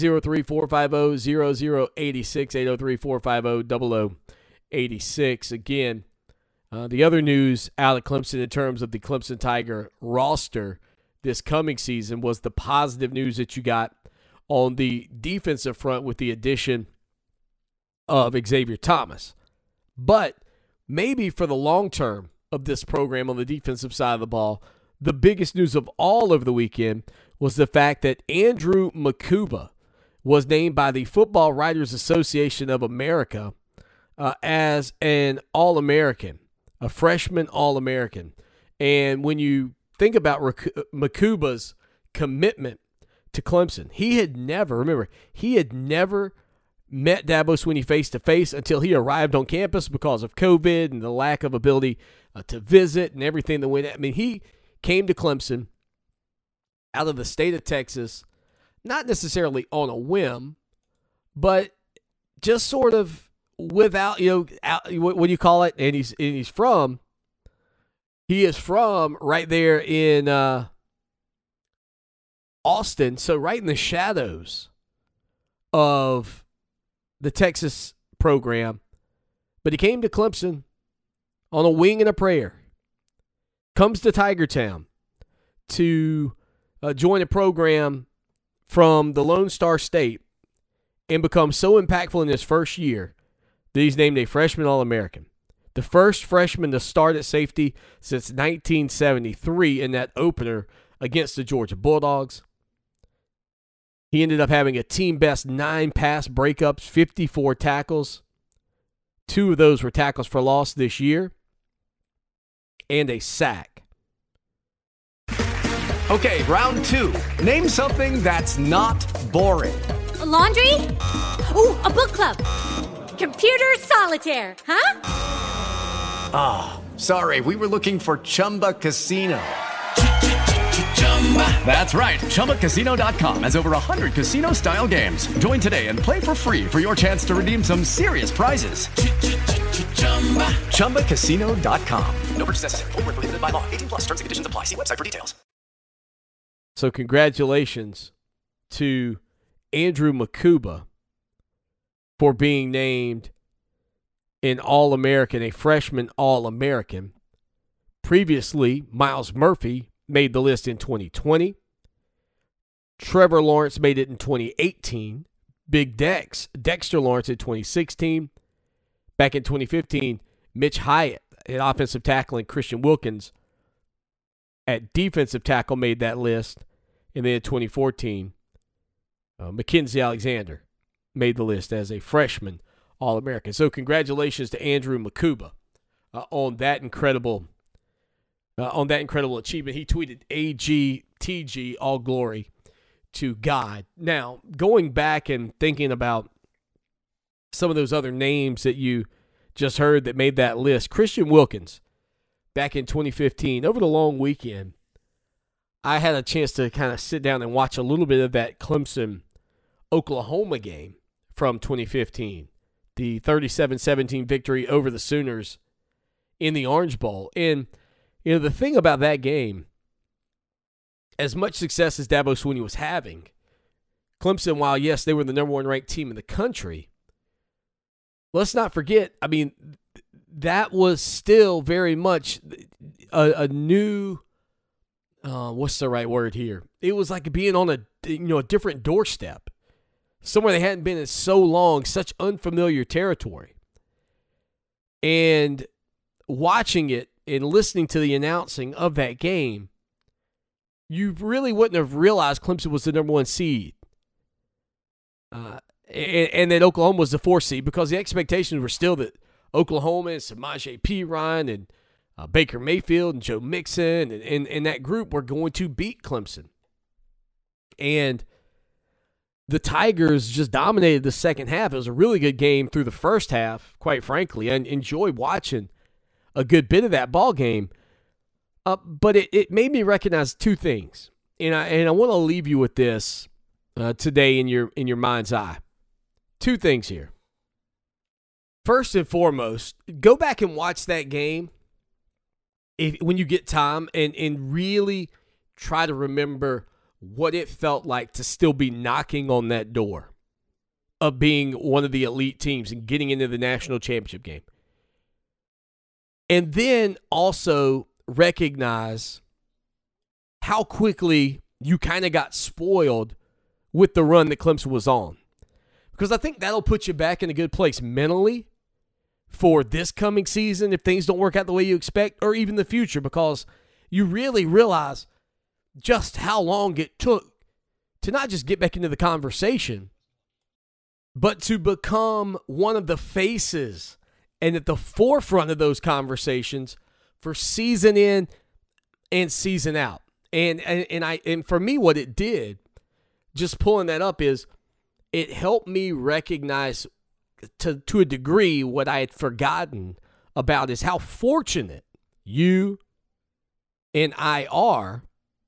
803-450-0086, 803-450-0086. Again, the other news out of Clemson in terms of the Clemson Tiger roster this coming season was the positive news that you got on the defensive front with the addition of Xavier Thomas. But maybe for the long term of this program on the defensive side of the ball, the biggest news of all over the weekend was the fact that Andrew Makuba was named by the Football Writers Association of America as an All-American, a freshman All-American. And when you think about Makuba's commitment to Clemson, he had never met Dabo Swinney face-to-face until he arrived on campus because of COVID and the lack of ability to visit and everything that went. He came to Clemson out of the state of Texas, not necessarily on a whim, but just sort of without, what do you call it? And he is from right there in Austin, so right in the shadows of the Texas program. But he came to Clemson on a wing and a prayer. Comes to Tigertown to join a program from the Lone Star State and becomes so impactful in his first year that he's named a freshman All-American. The first freshman to start at safety since 1973 in that opener against the Georgia Bulldogs. He ended up having a team-best 9 pass breakups, 54 tackles. 2 of those were tackles for loss this year, and a sack. Okay, round 2. Name something that's not boring. A laundry? Ooh, a book club. Computer solitaire, huh? Ah, oh, sorry, we were looking for Chumba Casino. That's right, ChumbaCasino.com has over 100 casino-style games. Join today and play for free for your chance to redeem some serious prizes. ChumbaCasino.com. No purchase necessary. Void where prohibited by law. 18+. Terms and conditions apply. See website for details. So congratulations to Andrew Makuba for being named an All-American, a freshman All-American. Previously, Miles Murphy made the list in 2020. Trevor Lawrence made it in 2018. Dexter Lawrence in 2016. Back in 2015, Mitch Hyatt at offensive tackle and Christian Wilkins at defensive tackle made that list. And then in 2014, Mackenzie Alexander made the list as a freshman All-American. So congratulations to Andrew Makuba on that incredible achievement. He tweeted, AGTG, all glory to God. Now, going back and thinking about some of those other names that you just heard that made that list, Christian Wilkins, back in 2015, over the long weekend, I had a chance to kind of sit down and watch a little bit of that Clemson-Oklahoma game from 2015, the 37-17 victory over the Sooners in the Orange Bowl. And, you know, the thing about that game, as much success as Dabo Swinney was having, Clemson, while, yes, they were the number one ranked team in the country, let's not forget, I mean, that was still very much a new, what's the right word here? It was like being on a different doorstep, somewhere they hadn't been in so long, such unfamiliar territory. And watching it and listening to the announcing of that game, you really wouldn't have realized Clemson was the number one seed. And that Oklahoma was the 4th seed, because the expectations were still that Oklahoma and Samaje Perine and Baker Mayfield and Joe Mixon and that group were going to beat Clemson. And the Tigers just dominated the second half. It was a really good game through the first half, quite frankly. I enjoyed watching a good bit of that ball game. But it made me recognize two things. And I want to leave you with this today in your mind's eye. Two things here. First and foremost, go back and watch that game when you get time and really try to remember what it felt like to still be knocking on that door of being one of the elite teams and getting into the national championship game. And then also recognize how quickly you kind of got spoiled with the run that Clemson was on. Because I think that'll put you back in a good place mentally for this coming season if things don't work out the way you expect, or even the future, because you really realize just how long it took to not just get back into the conversation, but to become one of the faces and at the forefront of those conversations for season in and season out. And for me, what it did, just pulling that up, is it helped me recognize to a degree what I had forgotten about is how fortunate you and I are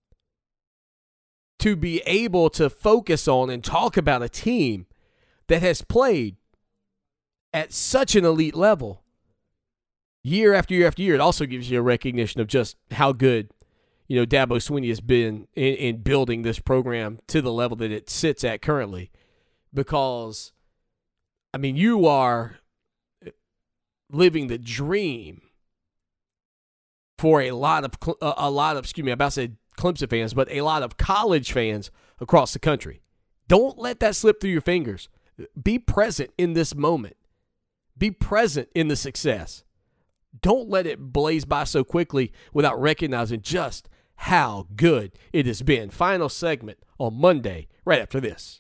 to be able to focus on and talk about a team that has played at such an elite level year after year after year. It also gives you a recognition of just how good, Dabo Swinney has been in building this program to the level that it sits at currently. Because, I mean, you are living the dream for a lot of Clemson fans, but a lot of college fans across the country. Don't let that slip through your fingers. Be present in this moment. Be present in the success. Don't let it blaze by so quickly without recognizing just how good it has been. Final segment on Monday, right after this.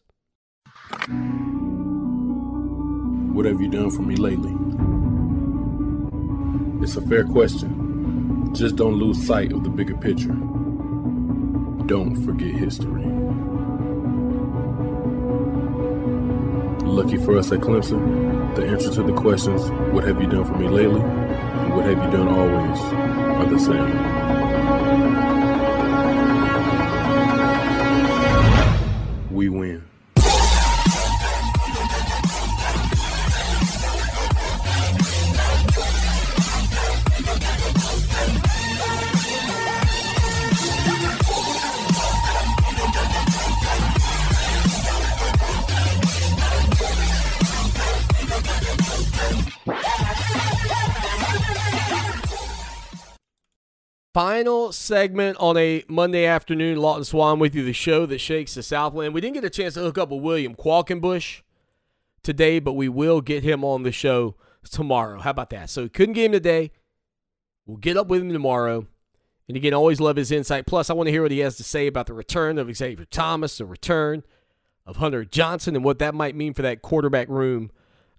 What have you done for me lately? It's a fair question. Just don't lose sight of the bigger picture. Don't forget history. Lucky for us at Clemson, the answer to the questions, what have you done for me lately, and what have you done always, are the same. We win. Final segment on a Monday afternoon. Lawton Swan with you, the show that shakes the Southland. We didn't get a chance to hook up with William Qualkenbush today, but we will get him on the show tomorrow. How about that? So we couldn't get him today. We'll get up with him tomorrow. And again, always love his insight. Plus, I want to hear what he has to say about the return of Xavier Thomas, the return of Hunter Johnson, and what that might mean for that quarterback room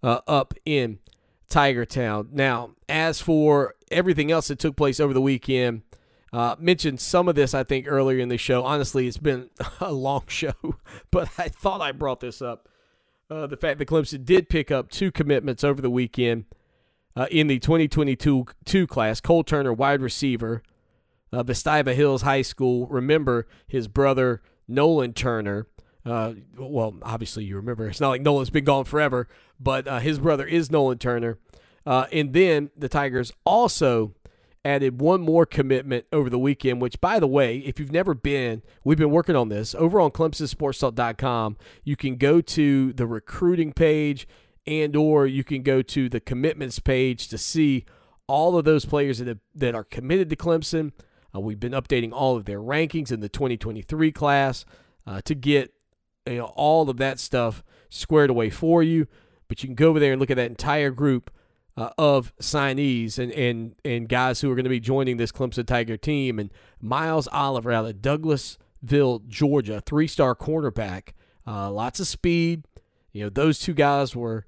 up in Tiger Town. Now, as for everything else that took place over the weekend, mentioned some of this, I think, earlier in the show. Honestly, it's been a long show, but I thought I brought this up. The fact that Clemson did pick up 2 commitments over the weekend in the 2022 class. Cole Turner, wide receiver, Vestavia Hills High School. Remember his brother, Nolan Turner. Well, obviously you remember. It's not like Nolan's been gone forever, but his brother is Nolan Turner. And then the Tigers also added one more commitment over the weekend, which, by the way, if you've never been, we've been working on this. Over on ClemsonSportsTalk.com, you can go to the recruiting page and or you can go to the commitments page to see all of those players that are committed to Clemson. We've been updating all of their rankings in the 2023 class to get all of that stuff squared away for you. But you can go over there and look at that entire group of signees and guys who are going to be joining this Clemson Tiger team. And Miles Oliver out of Douglasville, Georgia, 3-star cornerback, lots of speed. Those 2 guys were,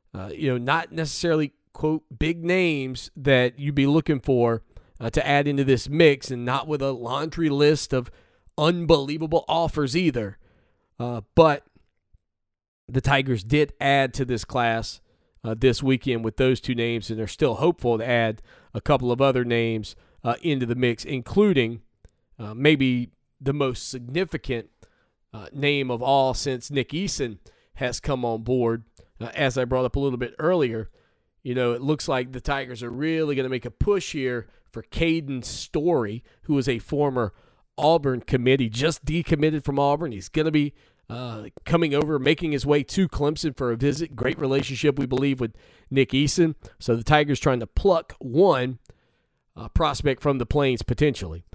not necessarily, quote, big names that you'd be looking for to add into this mix, and not with a laundry list of unbelievable offers either. But the Tigers did add to this class this weekend with those 2 names, and they're still hopeful to add a couple of other names into the mix, including maybe the most significant name of all since Nick Eason has come on board. As I brought up a little bit earlier, it looks like the Tigers are really going to make a push here for Caden Story, who is a former Auburn committee, just decommitted from Auburn. He's going to be coming over, making his way to Clemson for a visit. Great relationship, we believe, with Nick Eason. So the Tigers trying to pluck one prospect from the Plains potentially.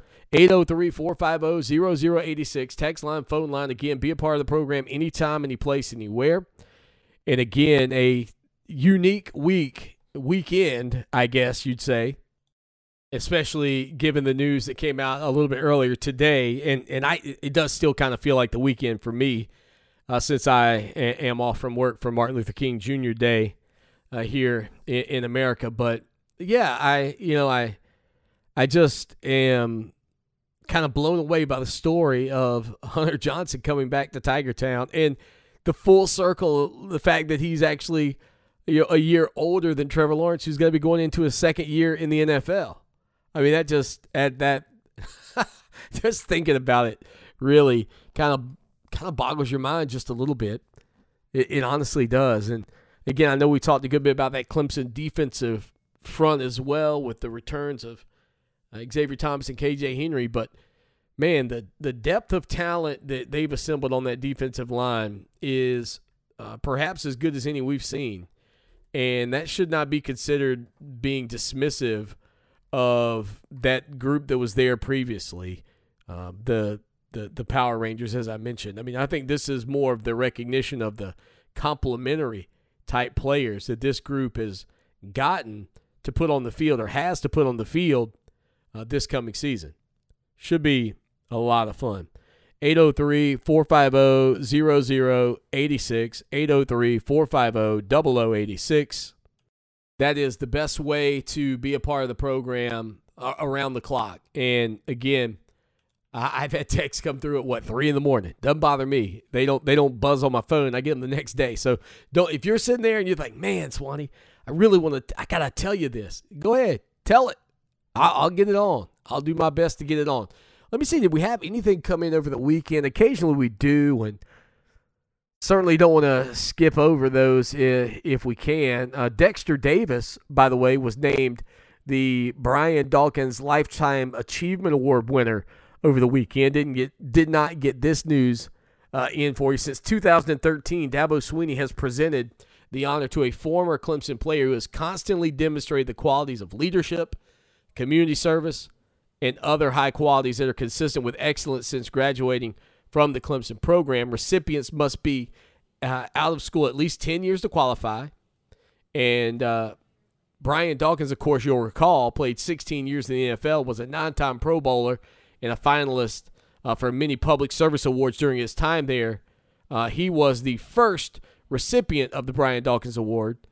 803-450-0086. Text line, phone line. Again, be a part of the program anytime, any place, anywhere. And again, a unique weekend, I guess you'd say, especially given the news that came out a little bit earlier today. And it does still kind of feel like the weekend for me since I am off from work for Martin Luther King Jr. Day here in America. But, yeah, I just am kind of blown away by the story of Hunter Johnson coming back to Tiger Town and the full circle, the fact that he's actually a year older than Trevor Lawrence, who's going to be going into his second year in the NFL. I mean, just thinking about it really kind of boggles your mind just a little bit. It honestly does. And again, I know we talked a good bit about that Clemson defensive front as well with the returns of Xavier Thomas and KJ Henry, but man, the depth of talent that they've assembled on that defensive line is perhaps as good as any we've seen. And that should not be considered being dismissive of that group that was there previously, the Power Rangers, as I mentioned. I mean, I think this is more of the recognition of the complementary type players that this group has gotten to put on the field or has to put on the field this coming season. Should be a lot of fun. 803-450-0086, 803-450-0086. That is the best way to be a part of the program around the clock. And again, I've had texts come through at 3 in the morning. Doesn't bother me. They don't buzz on my phone. I get them the next day. So if you're sitting there and you're like, man, Swanee, I gotta tell you this. Go ahead, tell it. I'll get it on. I'll do my best to get it on. Let me see, did we have anything come in over the weekend? Occasionally we do, and certainly don't want to skip over those if we can. Dexter Davis, by the way, was named the Brian Dawkins Lifetime Achievement Award winner over the weekend. Did not get this news in for you. Since 2013, Dabo Swinney has presented the honor to a former Clemson player who has constantly demonstrated the qualities of leadership, community service, and other high qualities that are consistent with excellence since graduating from the Clemson program. Recipients must be out of school at least 10 years to qualify. And Brian Dawkins, of course, you'll recall, played 16 years in the NFL, was a 9-time Pro Bowler and a finalist for many public service awards during his time there. He was the first recipient of the Brian Dawkins Award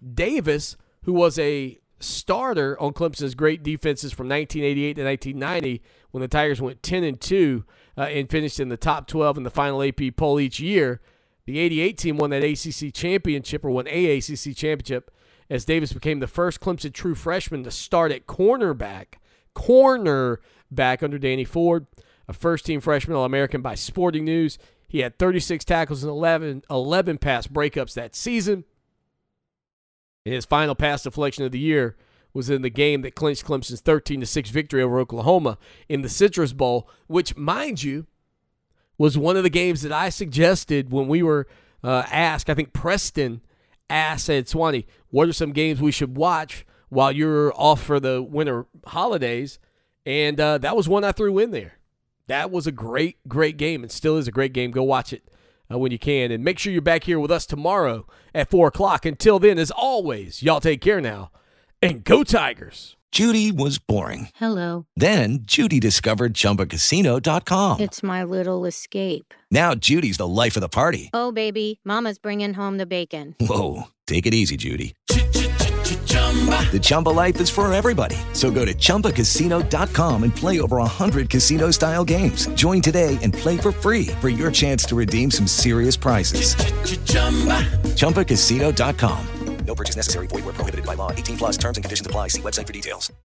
Davis, who was a starter on Clemson's great defenses from 1988 to 1990 when the Tigers went 10-2 and finished in the top 12 in the final AP poll each year. The 88 team won that ACC championship, or won a ACC championship, as Davis became the first Clemson true freshman to start at cornerback under Danny Ford, a first-team freshman All-American by Sporting News. He had 36 tackles and 11 pass breakups that season. His final pass deflection of the year was in the game that clinched Clemson's 13-6 victory over Oklahoma in the Citrus Bowl, which, mind you, was one of the games that I suggested when we were asked. I think Preston said, Swanee, what are some games we should watch while you're off for the winter holidays? And that was one I threw in there. That was a great, great game, and still is a great game. Go watch it when you can. And make sure you're back here with us tomorrow at 4 o'clock. Until then, as always, y'all take care now, and go Tigers. Judy was boring. Hello. Then Judy discovered ChumbaCasino.com. It's my little escape. Now Judy's the life of the party. Oh, baby, mama's bringing home the bacon. Whoa, take it easy, Judy. The Chumba life is for everybody. So go to ChumbaCasino.com and play over 100 casino-style games. Join today and play for free for your chance to redeem some serious prizes. ChumbaCasino.com. No purchase necessary. Void where prohibited by law. 18+ terms and conditions apply. See website for details.